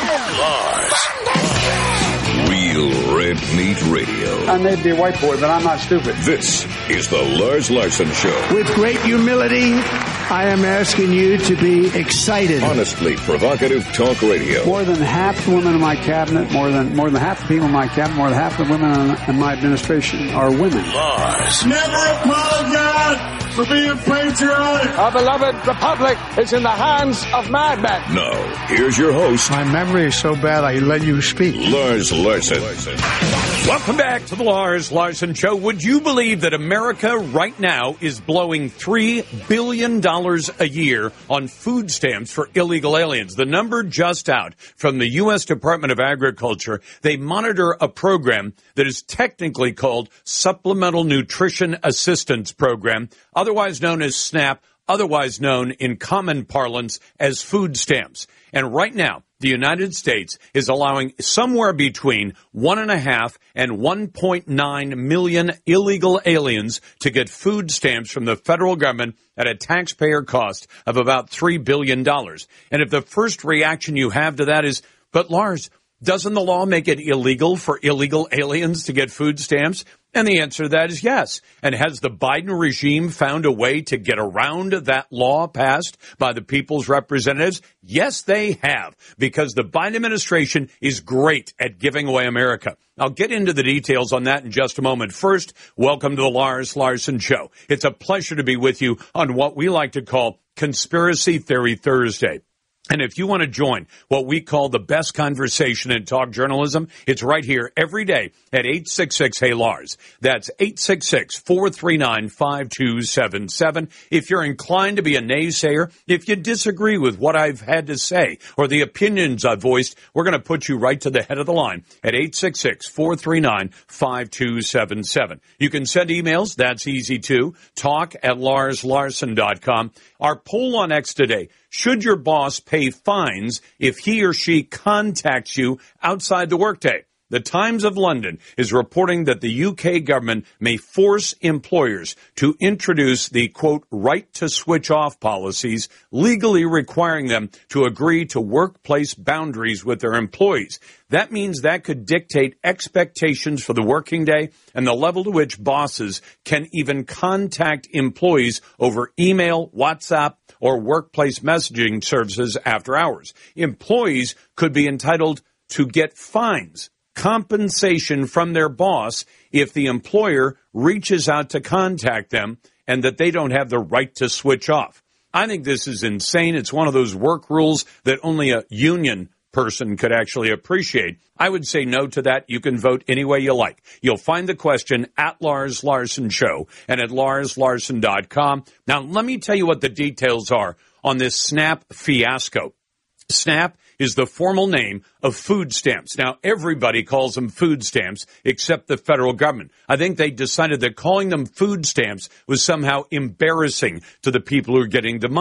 Lars. Real Red Meat Radio. I may be a white boy, but I'm not stupid. This is the Lars Larson Show. With great humility, I am asking you to be excited. Honestly provocative talk radio. More than half the women in my cabinet, more than half the people in my cabinet, more than half the women in my administration are women. Lars. Never apologize for being patriotic. Our beloved republic is in the hands of madmen. Now, here's your host. My memory is so bad I let you speak. Lars Larson. Welcome back to the Lars Larson Show. Would you believe that America right now is blowing $3 billion a year on food stamps for illegal aliens? The number just out from the U.S. Department of Agriculture. They monitor a program that is technically called Supplemental Nutrition Assistance Program, otherwise known as SNAP, otherwise known in common parlance as food stamps. And right now, the United States is allowing somewhere between 1.5 and 1.9 million illegal aliens to get food stamps from the federal government at a taxpayer cost of about $3 billion. And if the first reaction you have to that is, but Lars, doesn't the law make it illegal for illegal aliens to get food stamps? And the answer to that is yes. And has the Biden regime found a way to get around that law passed by the people's representatives? Yes, they have, because the Biden administration is great at giving away America. I'll get into the details on that in just a moment. First, welcome to the Lars Larson Show. It's a pleasure to be with you on what we like to call Conspiracy Theory Thursday. And if you want to join what we call the best conversation in talk journalism, it's right here every day at 866-HEY-LARS. That's 866-439-5277. If you're inclined to be a naysayer, if you disagree with what I've had to say or the opinions I've voiced, we're going to put you right to the head of the line at 866-439-5277. You can send emails. That's easy too. talk@LarsLarson.com. Our poll on X today: should your boss pay fines if he or she contacts you outside the workday? The Times of London is reporting that the UK government may force employers to introduce the, quote, right to switch off policies, legally requiring them to agree to workplace boundaries with their employees. That means that could dictate expectations for the working day and the level to which bosses can even contact employees over email, WhatsApp, or workplace messaging services after hours. Employees could be entitled to get fines, compensation from their boss if the employer reaches out to contact them and that they don't have the right to switch off. I think this is insane. It's one of those work rules that only a union person could actually appreciate. I would say no to that. You can vote any way you like. You'll find the question at Lars Larson Show and at LarsLarson.com. Now, let me tell you what the details are on this SNAP fiasco. SNAP is the formal name of food stamps. Now, everybody calls them food stamps except the federal government. I think they decided that calling them food stamps was somehow embarrassing to the people who are getting the money.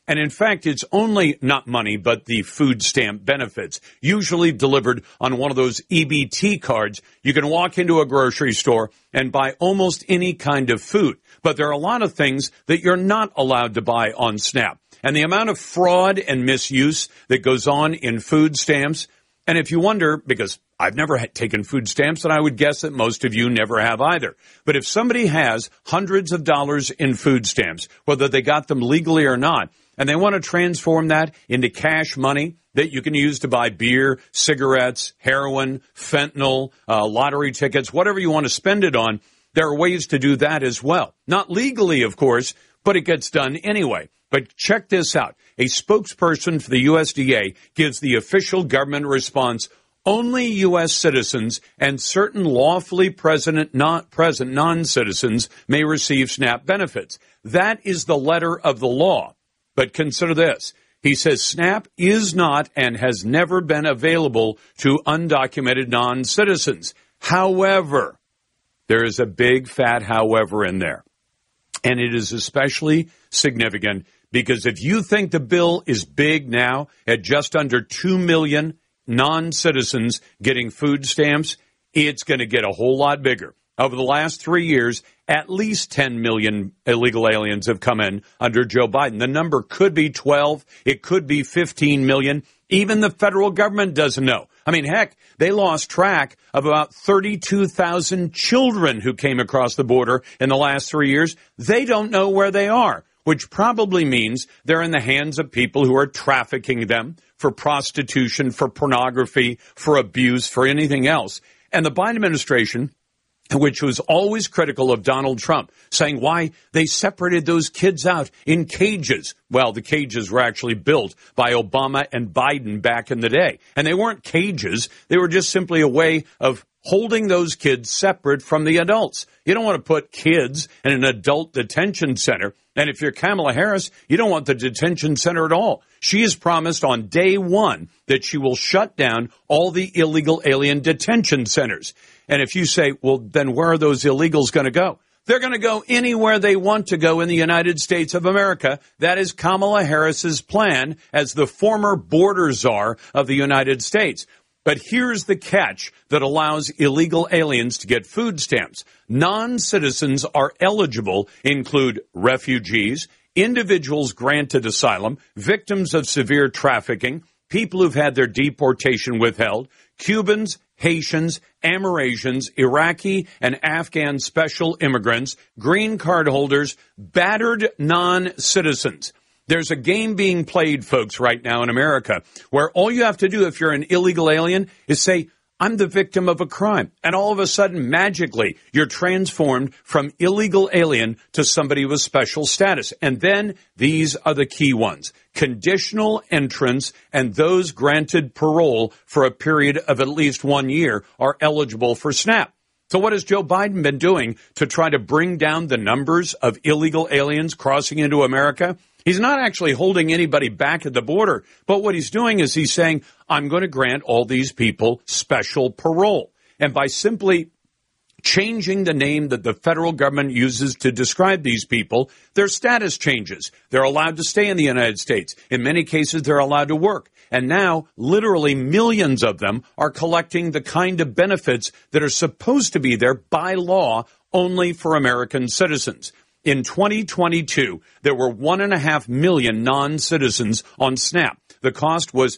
And in fact, it's only not money, but the food stamp benefits, usually delivered on one of those EBT cards. You can walk into a grocery store and buy almost any kind of food. But there are a lot of things that you're not allowed to buy on SNAP. And the amount of fraud and misuse that goes on in food stamps. And if you wonder, because I've never taken food stamps, and I would guess that most of you never have either. But if somebody has hundreds of dollars in food stamps, whether they got them legally or not, and they want to transform that into cash money that you can use to buy beer, cigarettes, heroin, fentanyl, lottery tickets, whatever you want to spend it on, there are ways to do that as well. Not legally, of course, but it gets done anyway. But check this out. A spokesperson for the USDA gives the official government response: only U.S. citizens and certain lawfully present non-citizens may receive SNAP benefits. That is the letter of the law. But consider this. He says SNAP is not and has never been available to undocumented non-citizens. However, there is a big fat however in there. And it is especially significant because if you think the bill is big now at just under 2 million non-citizens getting food stamps, it's going to get a whole lot bigger. Over the last 3 years, at least 10 million illegal aliens have come in under Joe Biden. The number could be 12. It could be 15 million. Even the federal government doesn't know. I mean, heck, they lost track of about 32,000 children who came across the border in the last 3 years. They don't know where they are, which probably means they're in the hands of people who are trafficking them for prostitution, for pornography, for abuse, for anything else. And the Biden administration, which was always critical of Donald Trump, saying why they separated those kids out in cages. Well, the cages were actually built by Obama and Biden back in the day. And they weren't cages. They were just simply a way of holding those kids separate from the adults. You don't want to put kids in an adult detention center. And if you're Kamala Harris, you don't want the detention center at all. She has promised on day one that she will shut down all the illegal alien detention centers. And if you say, well, then where are those illegals going to go? They're going to go anywhere they want to go in the United States of America. That is Kamala Harris's plan as the former border czar of the United States. But here's the catch that allows illegal aliens to get food stamps. Non-citizens are eligible include refugees, individuals granted asylum, victims of severe trafficking, people who've had their deportation withheld, Cubans, Haitians, Amerasians, Iraqi and Afghan special immigrants, green card holders, battered non-citizens. There's a game being played, folks, right now in America where all you have to do if you're an illegal alien is say, I'm the victim of a crime. And all of a sudden, magically, you're transformed from illegal alien to somebody with special status. And then these are the key ones. Conditional entrance and those granted parole for a period of at least 1 year are eligible for SNAP. So what has Joe Biden been doing to try to bring down the numbers of illegal aliens crossing into America? He's not actually holding anybody back at the border, but what he's doing is he's saying, I'm going to grant all these people special parole. And by simply changing the name that the federal government uses to describe these people, their status changes. They're allowed to stay in the United States. In many cases, they're allowed to work. And now, literally millions of them are collecting the kind of benefits that are supposed to be there by law only for American citizens. In 2022, there were 1.5 million non-citizens on SNAP. The cost was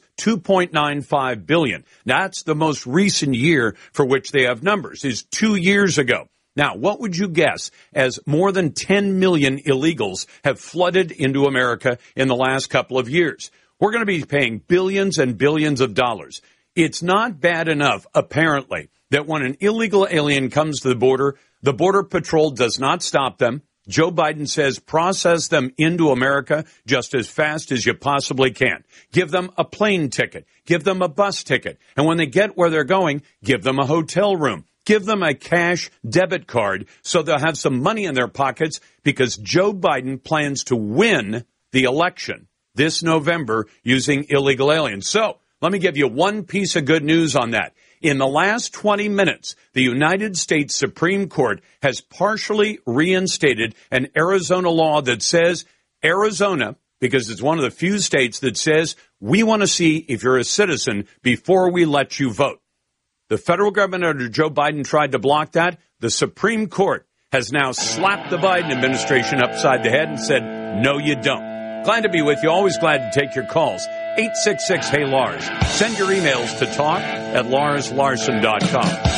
$2.95 billion. That's the most recent year for which they have numbers, is 2 years ago. Now, what would you guess as more than 10 million illegals have flooded into America in the last couple of years? We're going to be paying billions and billions of dollars. It's not bad enough, apparently, that when an illegal alien comes to the Border Patrol does not stop them. Joe Biden says process them into America just as fast as you possibly can. Give them a plane ticket. Give them a bus ticket. And when they get where they're going, give them a hotel room. Give them a cash debit card so they'll have some money in their pockets because Joe Biden plans to win the election this November using illegal aliens. So let me give you one piece of good news on that. In the last 20 minutes, the United States Supreme Court has partially reinstated an Arizona law that says Arizona because it's one of the few states that says we want to see if you're a citizen before we let you vote. The federal government under Joe Biden tried to block that. The Supreme Court has now slapped the Biden administration upside the head and said, no, you don't. Glad to be with you. Always glad to take your calls. 866-HEY-LARS. Send your emails to talk@LarsLarson.com.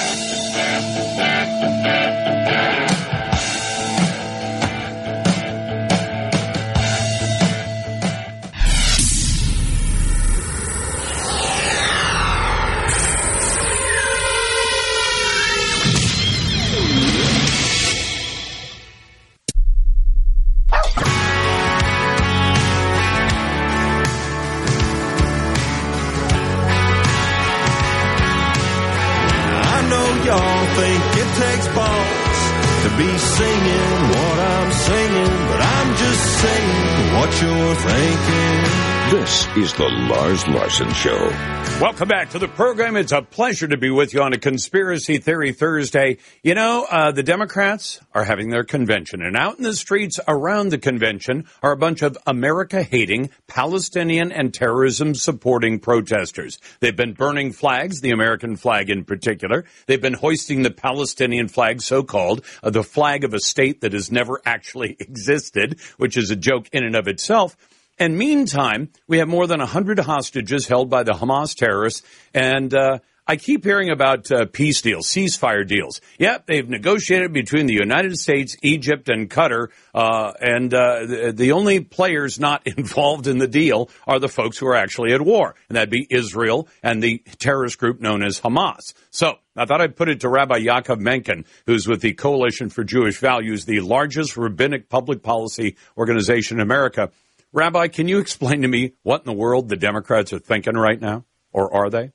Be singing what I'm singing, but I'm just saying what you're thinking. This is the Lars Larson Show. Welcome back to the program. It's a pleasure to be with you on a Conspiracy Theory Thursday. You know, the Democrats are having their convention, and out in the streets around the convention are a bunch of America-hating, Palestinian and terrorism-supporting protesters. They've been burning flags, the American flag in particular. They've been hoisting the Palestinian flag, so-called, the flag of a state that has never actually existed, which is a joke in and of itself. And meantime, we have more than 100 hostages held by the Hamas terrorists. And I keep hearing about peace deals, ceasefire deals. Yep, they've negotiated between the United States, Egypt, and Qatar. And the only players not involved in the deal are the folks who are actually at war. And that'd be Israel and the terrorist group known as Hamas. So I thought I'd put it to Rabbi Yaakov Menken, who's with the Coalition for Jewish Values, the largest rabbinic public policy organization in America. Rabbi, can you explain to me what in the world the Democrats are thinking right now? Or are they?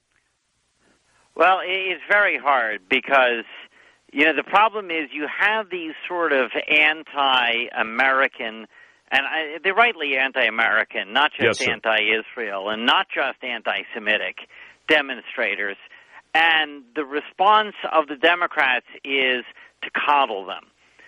Well, it's very hard because, you know, the problem is you have these sort of anti-American, and they're rightly anti-American, not just anti-Israel, and not just anti-Semitic demonstrators. And the response of the Democrats is to coddle them,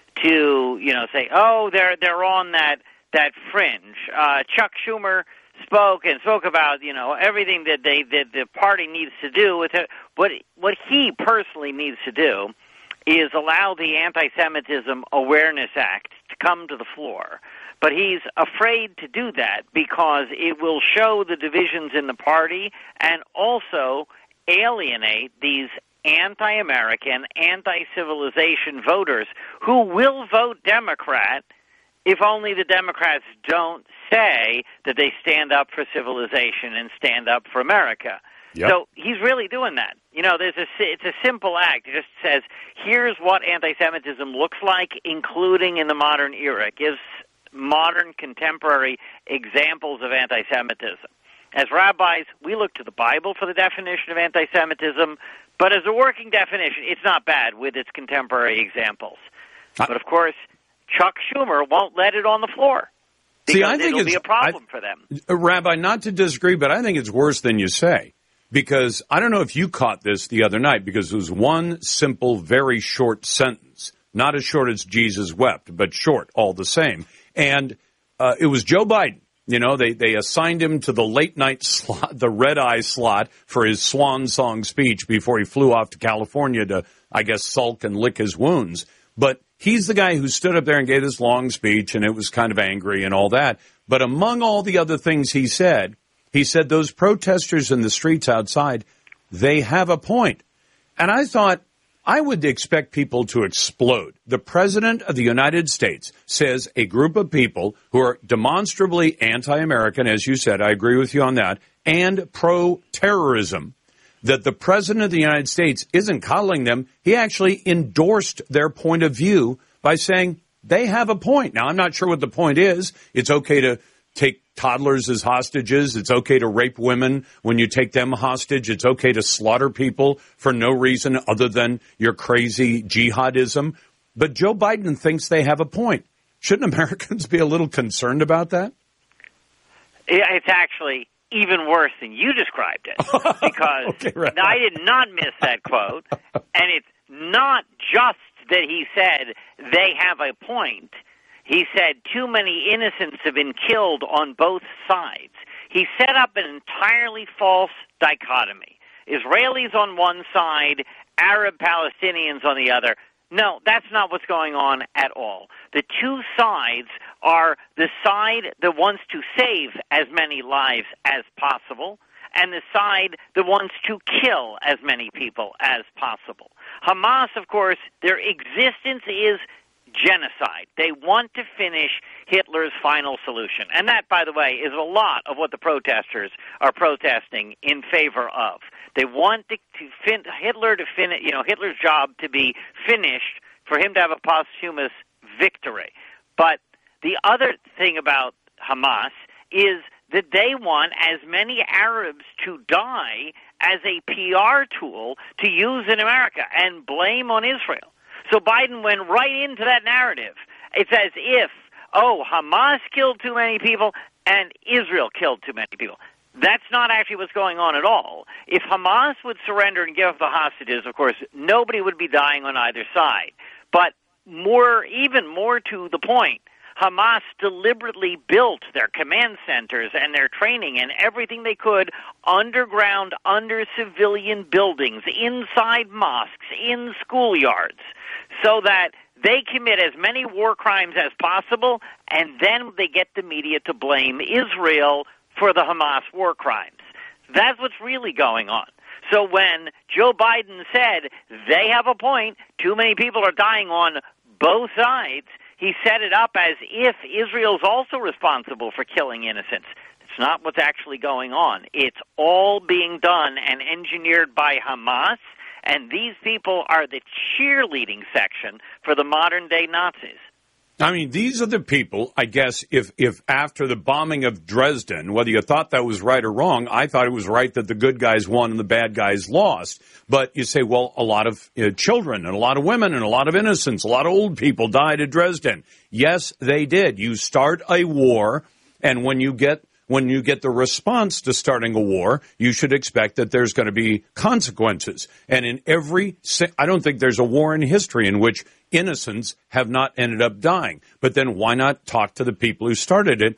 to, you know, say, oh, they're on that fringe. Chuck Schumer spoke about, you know, everything that the party needs to do with it. What he personally needs to do is allow the Anti-Semitism Awareness Act to come to the floor. But he's afraid to do that because it will show the divisions in the party and also alienate these anti-American, anti-civilization voters who will vote Democrat if only the Democrats don't say that they stand up for civilization and stand up for America. Yep. So he's really doing that. You know, it's a simple act. It just says, here's what anti-Semitism looks like, including in the modern era. It gives modern, contemporary examples of anti-Semitism. As rabbis, we look to the Bible for the definition of anti-Semitism, but as a working definition, it's not bad with its contemporary examples. But, of course, Chuck Schumer won't let it on the floor because I think it'll be a problem for them. Rabbi, not to disagree, but I think it's worse than you say, because I don't know if you caught this the other night, because it was one simple, very short sentence, not as short as Jesus wept, but short all the same. And it was Joe Biden. You know, they assigned him to the late night slot, the red eye slot, for his swan song speech before he flew off to California to, I guess, sulk and lick his wounds. But he's the guy who stood up there and gave this long speech, and it was kind of angry and all that. But among all the other things he said those protesters in the streets outside, they have a point. And I thought, I would expect people to explode. The President of the United States says a group of people who are demonstrably anti-American, as you said, I agree with you on that, and pro-terrorism, that the President of the United States isn't coddling them. He actually endorsed their point of view by saying they have a point. Now, I'm not sure what the point is. It's okay to take toddlers as hostages. It's okay to rape women when you take them hostage. It's okay to slaughter people for no reason other than your crazy jihadism. But Joe Biden thinks they have a point. Shouldn't Americans be a little concerned about that? It's actually even worse than you described it, because I did not miss that quote, and it's not just that he said they have a point. He said too many innocents have been killed on both sides. He set up an entirely false dichotomy. Israelis on one side, Arab Palestinians on the other. No, that's not what's going on at all. The two sides are the side that wants to save as many lives as possible, and the side that wants to kill as many people as possible. Hamas, of course, their existence is genocide. They want to finish Hitler's final solution. And that, by the way, is a lot of what the protesters are protesting in favor of. They want Hitler's job to be finished, for him to have a posthumous victory. But the other thing about Hamas is that they want as many Arabs to die as a PR tool to use in America and blame on Israel. So Biden went right into that narrative. It's as if, Hamas killed too many people and Israel killed too many people. That's not actually what's going on at all. If Hamas would surrender and give up the hostages, of course, nobody would be dying on either side. But even more to the point, Hamas deliberately built their command centers and their training and everything they could underground, under civilian buildings, inside mosques, in schoolyards, so that they commit as many war crimes as possible, and then they get the media to blame Israel for the Hamas war crimes. That's what's really going on. So when Joe Biden said they have a point, too many people are dying on both sides, he set it up as if Israel's also responsible for killing innocents. It's not what's actually going on. It's all being done and engineered by Hamas, and these people are the cheerleading section for the modern-day Nazis. I mean, these are the people, I guess, if after the bombing of Dresden, whether you thought that was right or wrong, I thought it was right that the good guys won and the bad guys lost. But you say, well, a lot of children and a lot of women and a lot of innocents, a lot of old people died at Dresden. Yes, they did. You start a war, and when you get the response to starting a war, you should expect that there's going to be consequences. And I don't think there's a war in history in which innocents have not ended up dying. But then why not talk to the people who started it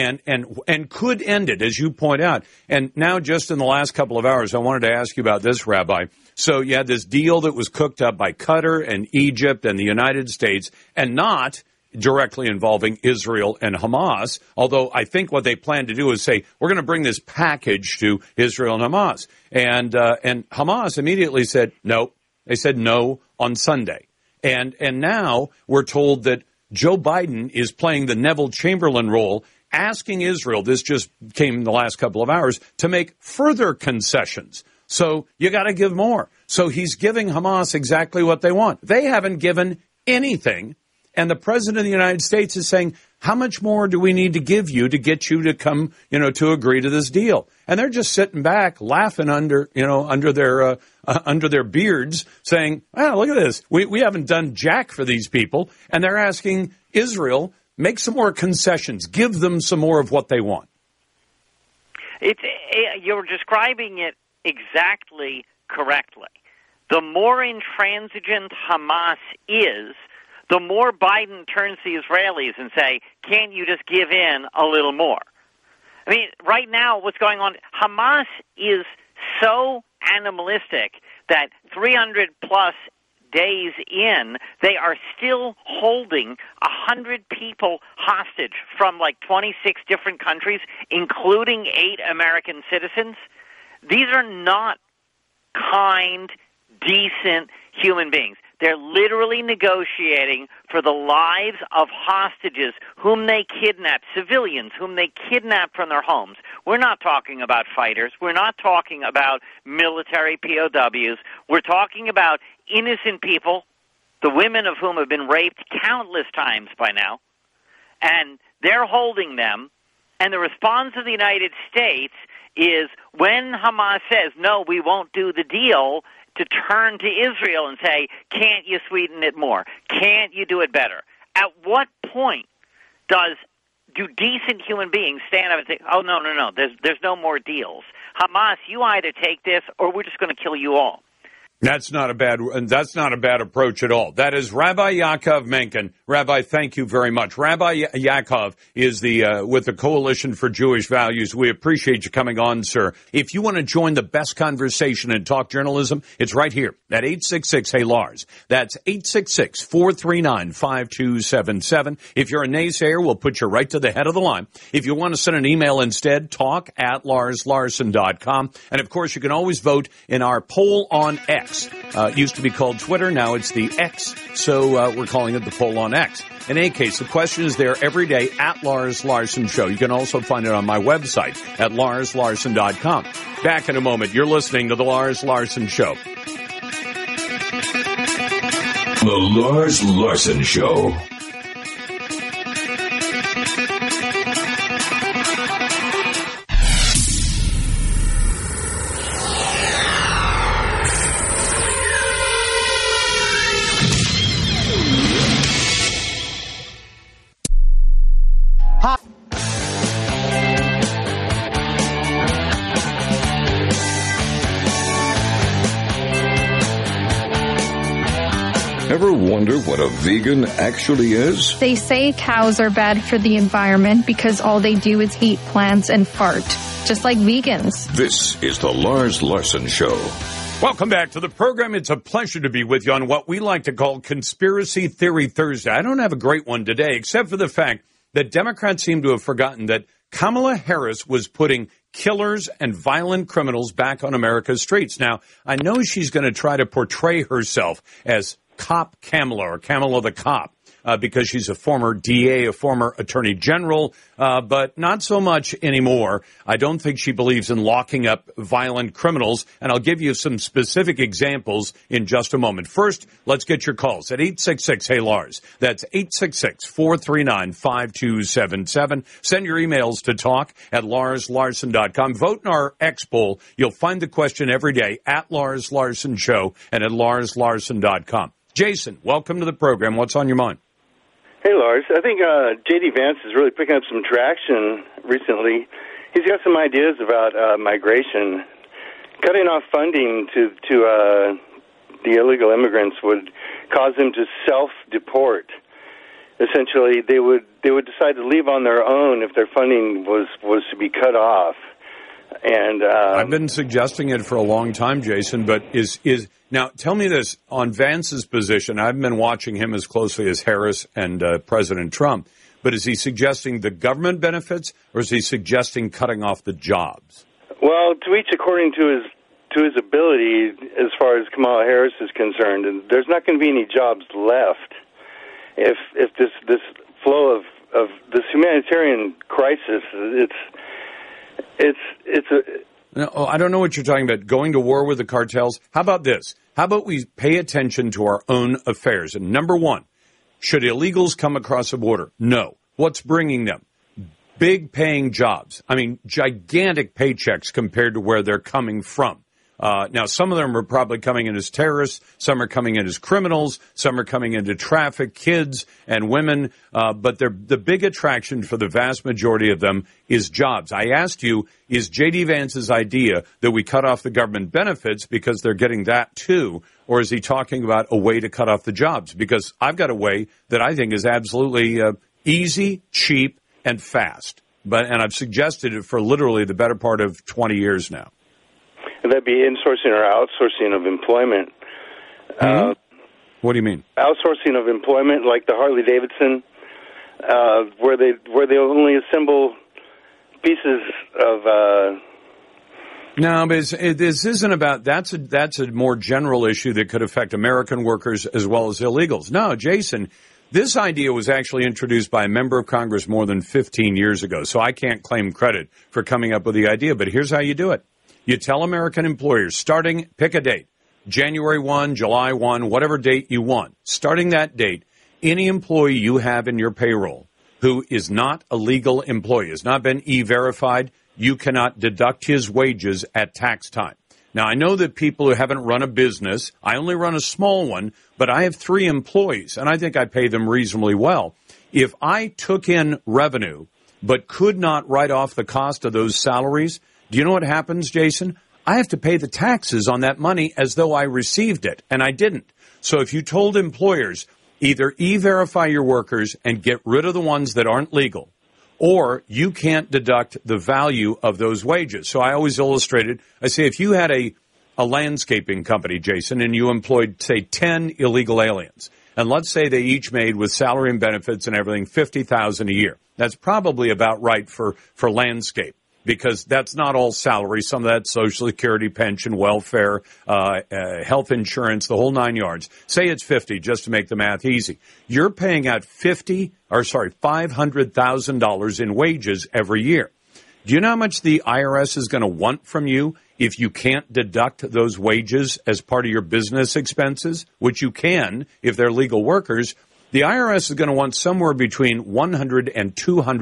and could end it, as you point out? And now, just in the last couple of hours, I wanted to ask you about this, Rabbi. So you had this deal that was cooked up by Qatar and Egypt and the United States, and not directly involving Israel and Hamas, although I think what they plan to do is say, we're going to bring this package to Israel and Hamas. And Hamas immediately said no. They said no on Sunday. And now we're told that Joe Biden is playing the Neville Chamberlain role, asking Israel, this just came in the last couple of hours, to make further concessions. So you got to give more. So he's giving Hamas exactly what they want. They haven't given anything. And the president of the United States is saying, how much more do we need to give you to get you to come, to agree to this deal? And they're just sitting back, laughing under their beards, saying, look at this. We haven't done jack for these people. And they're asking Israel, make some more concessions. Give them some more of what they want. You're describing it exactly correctly. The more intransigent Hamas is, the more Biden turns to the Israelis and say, can't you just give in a little more? I mean, right now, what's going on, Hamas is so animalistic that 300-plus days in, they are still holding 100 people hostage from like 26 different countries, including 8 American citizens. These are not kind, decent human beings. They're literally negotiating for the lives of hostages whom they kidnap, civilians whom they kidnap from their homes. We're not talking about fighters. We're not talking about military POWs. We're talking about innocent people, the women of whom have been raped countless times by now, and they're holding them. And the response of the United States is when Hamas says, no, we won't do the deal, to turn to Israel and say, can't you sweeten it more? Can't you do it better? At what point do decent human beings stand up and say, oh, no, there's no more deals. Hamas, you either take this or we're just going to kill you all. That's not a bad approach at all. That is Rabbi Yaakov Menken. Rabbi, thank you very much. Rabbi Yaakov is with the Coalition for Jewish Values. We appreciate you coming on, sir. If you want to join the best conversation in talk journalism, it's right here at 866-HEY-LARS. That's 866-439-5277. If you're a naysayer, we'll put you right to the head of the line. If you want to send an email instead, talk@LarsLarson.com. And, of course, you can always vote in our poll on X. It used to be called Twitter. Now it's the X, so we're calling it the Poll on X. In any case, the question is there every day at Lars Larson Show. You can also find it on my website at LarsLarson.com. Back in a moment. You're listening to the Lars Larson Show. The Lars Larson Show. Ever wonder what a vegan actually is? They say cows are bad for the environment because all they do is eat plants and fart, just like vegans. This is the Lars Larson Show. Welcome back to the program. It's a pleasure to be with you on what we like to call Conspiracy Theory Thursday. I don't have a great one today, except for the fact that Democrats seem to have forgotten that Kamala Harris was putting killers and violent criminals back on America's streets. Now, I know she's going to try to portray herself as Cop Kamala, or Kamala the Cop, because she's a former DA, a former Attorney General, but not so much anymore. I don't think she believes in locking up violent criminals, and I'll give you some specific examples in just a moment. First, let's get your calls at 866-HEY-LARS. That's 866-439-5277. Send your emails to talk@LarsLarson.com. Vote in our X poll. You'll find the question every day at Lars Larson Show and at LarsLarson.com. Jason, welcome to the program. What's on your mind? Hey, Lars. I think J.D. Vance is really picking up some traction recently. He's got some ideas about migration. Cutting off funding to the illegal immigrants would cause them to self-deport. Essentially, they would decide to leave on their own if their funding was to be cut off. And I've been suggesting it for a long time, Jason, but is now tell me this on Vance's position. I've been watching him as closely as Harris and President Trump, but is he suggesting the government benefits, or is he suggesting cutting off the jobs? Well, to each according to his ability, as far as Kamala Harris is concerned, and there's not going to be any jobs left if this flow of this humanitarian crisis. No, I don't know what you're talking about. Going to war with the cartels? How about this? How about we pay attention to our own affairs? And number one, should illegals come across the border? No. What's bringing them? Big paying jobs. I mean, gigantic paychecks compared to where they're coming from. Now, some of them are probably coming in as terrorists. Some are coming in as criminals. Some are coming in to traffic kids and women. But the big attraction for the vast majority of them is jobs. I asked you, is J.D. Vance's idea that we cut off the government benefits because they're getting that too? Or is he talking about a way to cut off the jobs? Because I've got a way that I think is absolutely easy, cheap, and fast. And I've suggested it for literally the better part of 20 years now. That'd be insourcing or outsourcing of employment. What do you mean? Outsourcing of employment, like the Harley-Davidson, where they only assemble pieces of. No, but this isn't about. That's a more general issue that could affect American workers as well as illegals. No, Jason. This idea was actually introduced by a member of Congress more than 15 years ago, so I can't claim credit for coming up with the idea. But here's how you do it. You tell American employers, pick a date, January 1, July 1, whatever date you want. Starting that date, any employee you have in your payroll who is not a legal employee, has not been E-verified, you cannot deduct his wages at tax time. Now, I know that people who haven't run a business, I only run a small one, but I have 3 employees, and I think I pay them reasonably well. If I took in revenue but could not write off the cost of those salaries, do you know what happens, Jason? I have to pay the taxes on that money as though I received it, and I didn't. So if you told employers, either e-verify your workers and get rid of the ones that aren't legal, or you can't deduct the value of those wages. So I always illustrated, I say, if you had a landscaping company, Jason, and you employed, say, 10 illegal aliens, and let's say they each made, with salary and benefits and everything, $50,000 a year. That's probably about right for landscape, because that's not all salary. Some of that's Social Security, pension, welfare, health insurance, the whole 9 yards. Say it's 50, just to make the math easy. You're paying out $500,000 in wages every year. Do you know how much the IRS is going to want from you if you can't deduct those wages as part of your business expenses, which you can if they're legal workers? The IRS is going to want somewhere between $100,000 and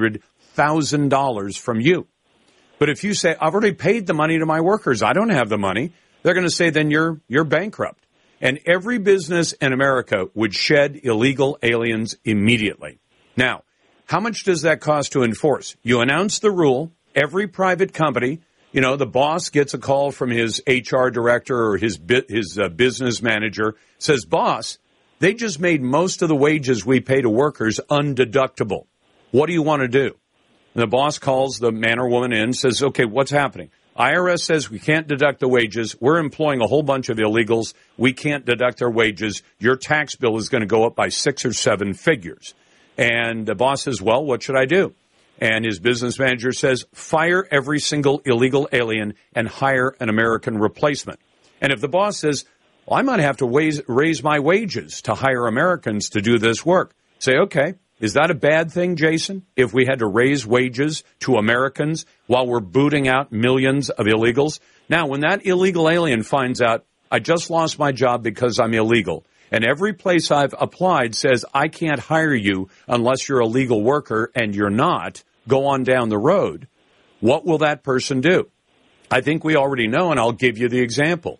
$200,000 from you. But if you say, I've already paid the money to my workers, I don't have the money, they're going to say, then you're bankrupt. And every business in America would shed illegal aliens immediately. Now, how much does that cost to enforce? You announce the rule. Every private company, the boss gets a call from his HR director or his business manager, says, boss, they just made most of the wages we pay to workers undeductible. What do you want to do? And the boss calls the man or woman in and says, okay, what's happening? IRS says we can't deduct the wages. We're employing a whole bunch of illegals. We can't deduct their wages. Your tax bill is going to go up by 6 or 7 figures. And the boss says, well, what should I do? And his business manager says, fire every single illegal alien and hire an American replacement. And if the boss says, well, I might have to raise my wages to hire Americans to do this work, say, okay, is that a bad thing, Jason, if we had to raise wages to Americans while we're booting out millions of illegals? Now, when that illegal alien finds out, I just lost my job because I'm illegal, and every place I've applied says I can't hire you unless you're a legal worker, and you're not, go on down the road, what will that person do? I think we already know, and I'll give you the example.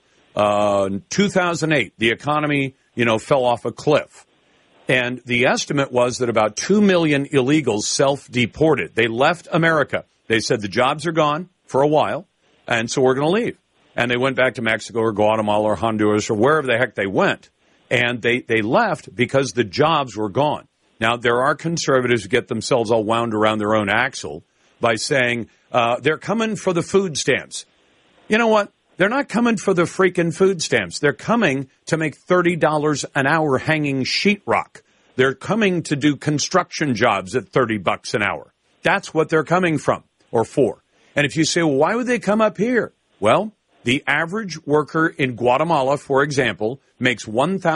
2008, the economy, fell off a cliff. And the estimate was that about 2 million illegals self-deported. They left America. They said the jobs are gone for a while, and so we're going to leave. And they went back to Mexico or Guatemala or Honduras or wherever the heck they went. And they left because the jobs were gone. Now, there are conservatives who get themselves all wound around their own axle by saying they're coming for the food stamps. You know what? They're not coming for the freaking food stamps. They're coming to make $30 an hour hanging sheetrock. They're coming to do construction jobs at $30 an hour. That's what they're coming from or for. And if you say, well, why would they come up here? Well, the average worker in Guatemala, for example, makes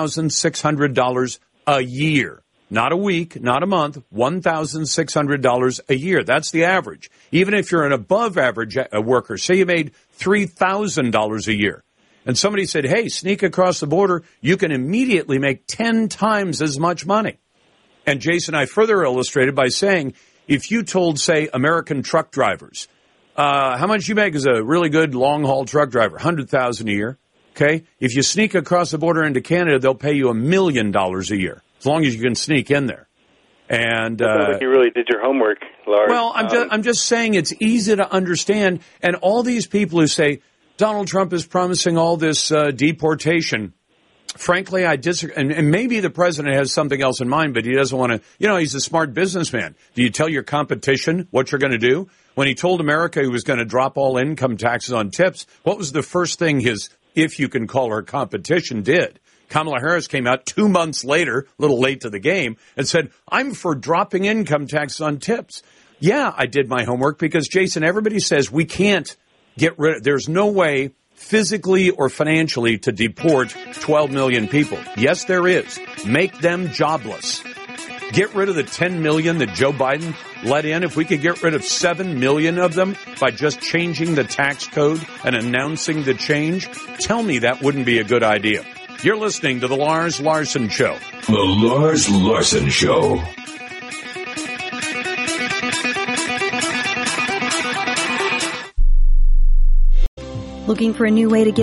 $1,600 a year. Not a week, not a month, $1,600 a year. That's the average. Even if you're an above average worker, say you made $3,000 a year, and somebody said, hey, sneak across the border, you can immediately make 10 times as much money. And Jason, I further illustrated by saying, if you told, say, American truck drivers, how much you make as a really good long-haul truck driver? $100,000 a year. Okay? If you sneak across the border into Canada, they'll pay you $1 million a year. As long as you can sneak in there. And sounds like you really did your homework, Lars. Well, I'm just saying it's easy to understand. And all these people who say Donald Trump is promising all this deportation, frankly, I disagree. And maybe the president has something else in mind, but he doesn't want to. He's a smart businessman. Do you tell your competition what you're going to do? When he told America he was going to drop all income taxes on tips, what was the first thing his, if you can call her competition, did? Kamala Harris came out 2 months later, a little late to the game, and said, I'm for dropping income taxes on tips. Yeah, I did my homework because, Jason, everybody says we can't get rid of, there's no way physically or financially to deport 12 million people. Yes, there is. Make them jobless. Get rid of the 10 million that Joe Biden let in. If we could get rid of 7 million of them by just changing the tax code and announcing the change, tell me that wouldn't be a good idea. You're listening to The Lars Larson Show. The Lars Larson Show. Looking for a new way to get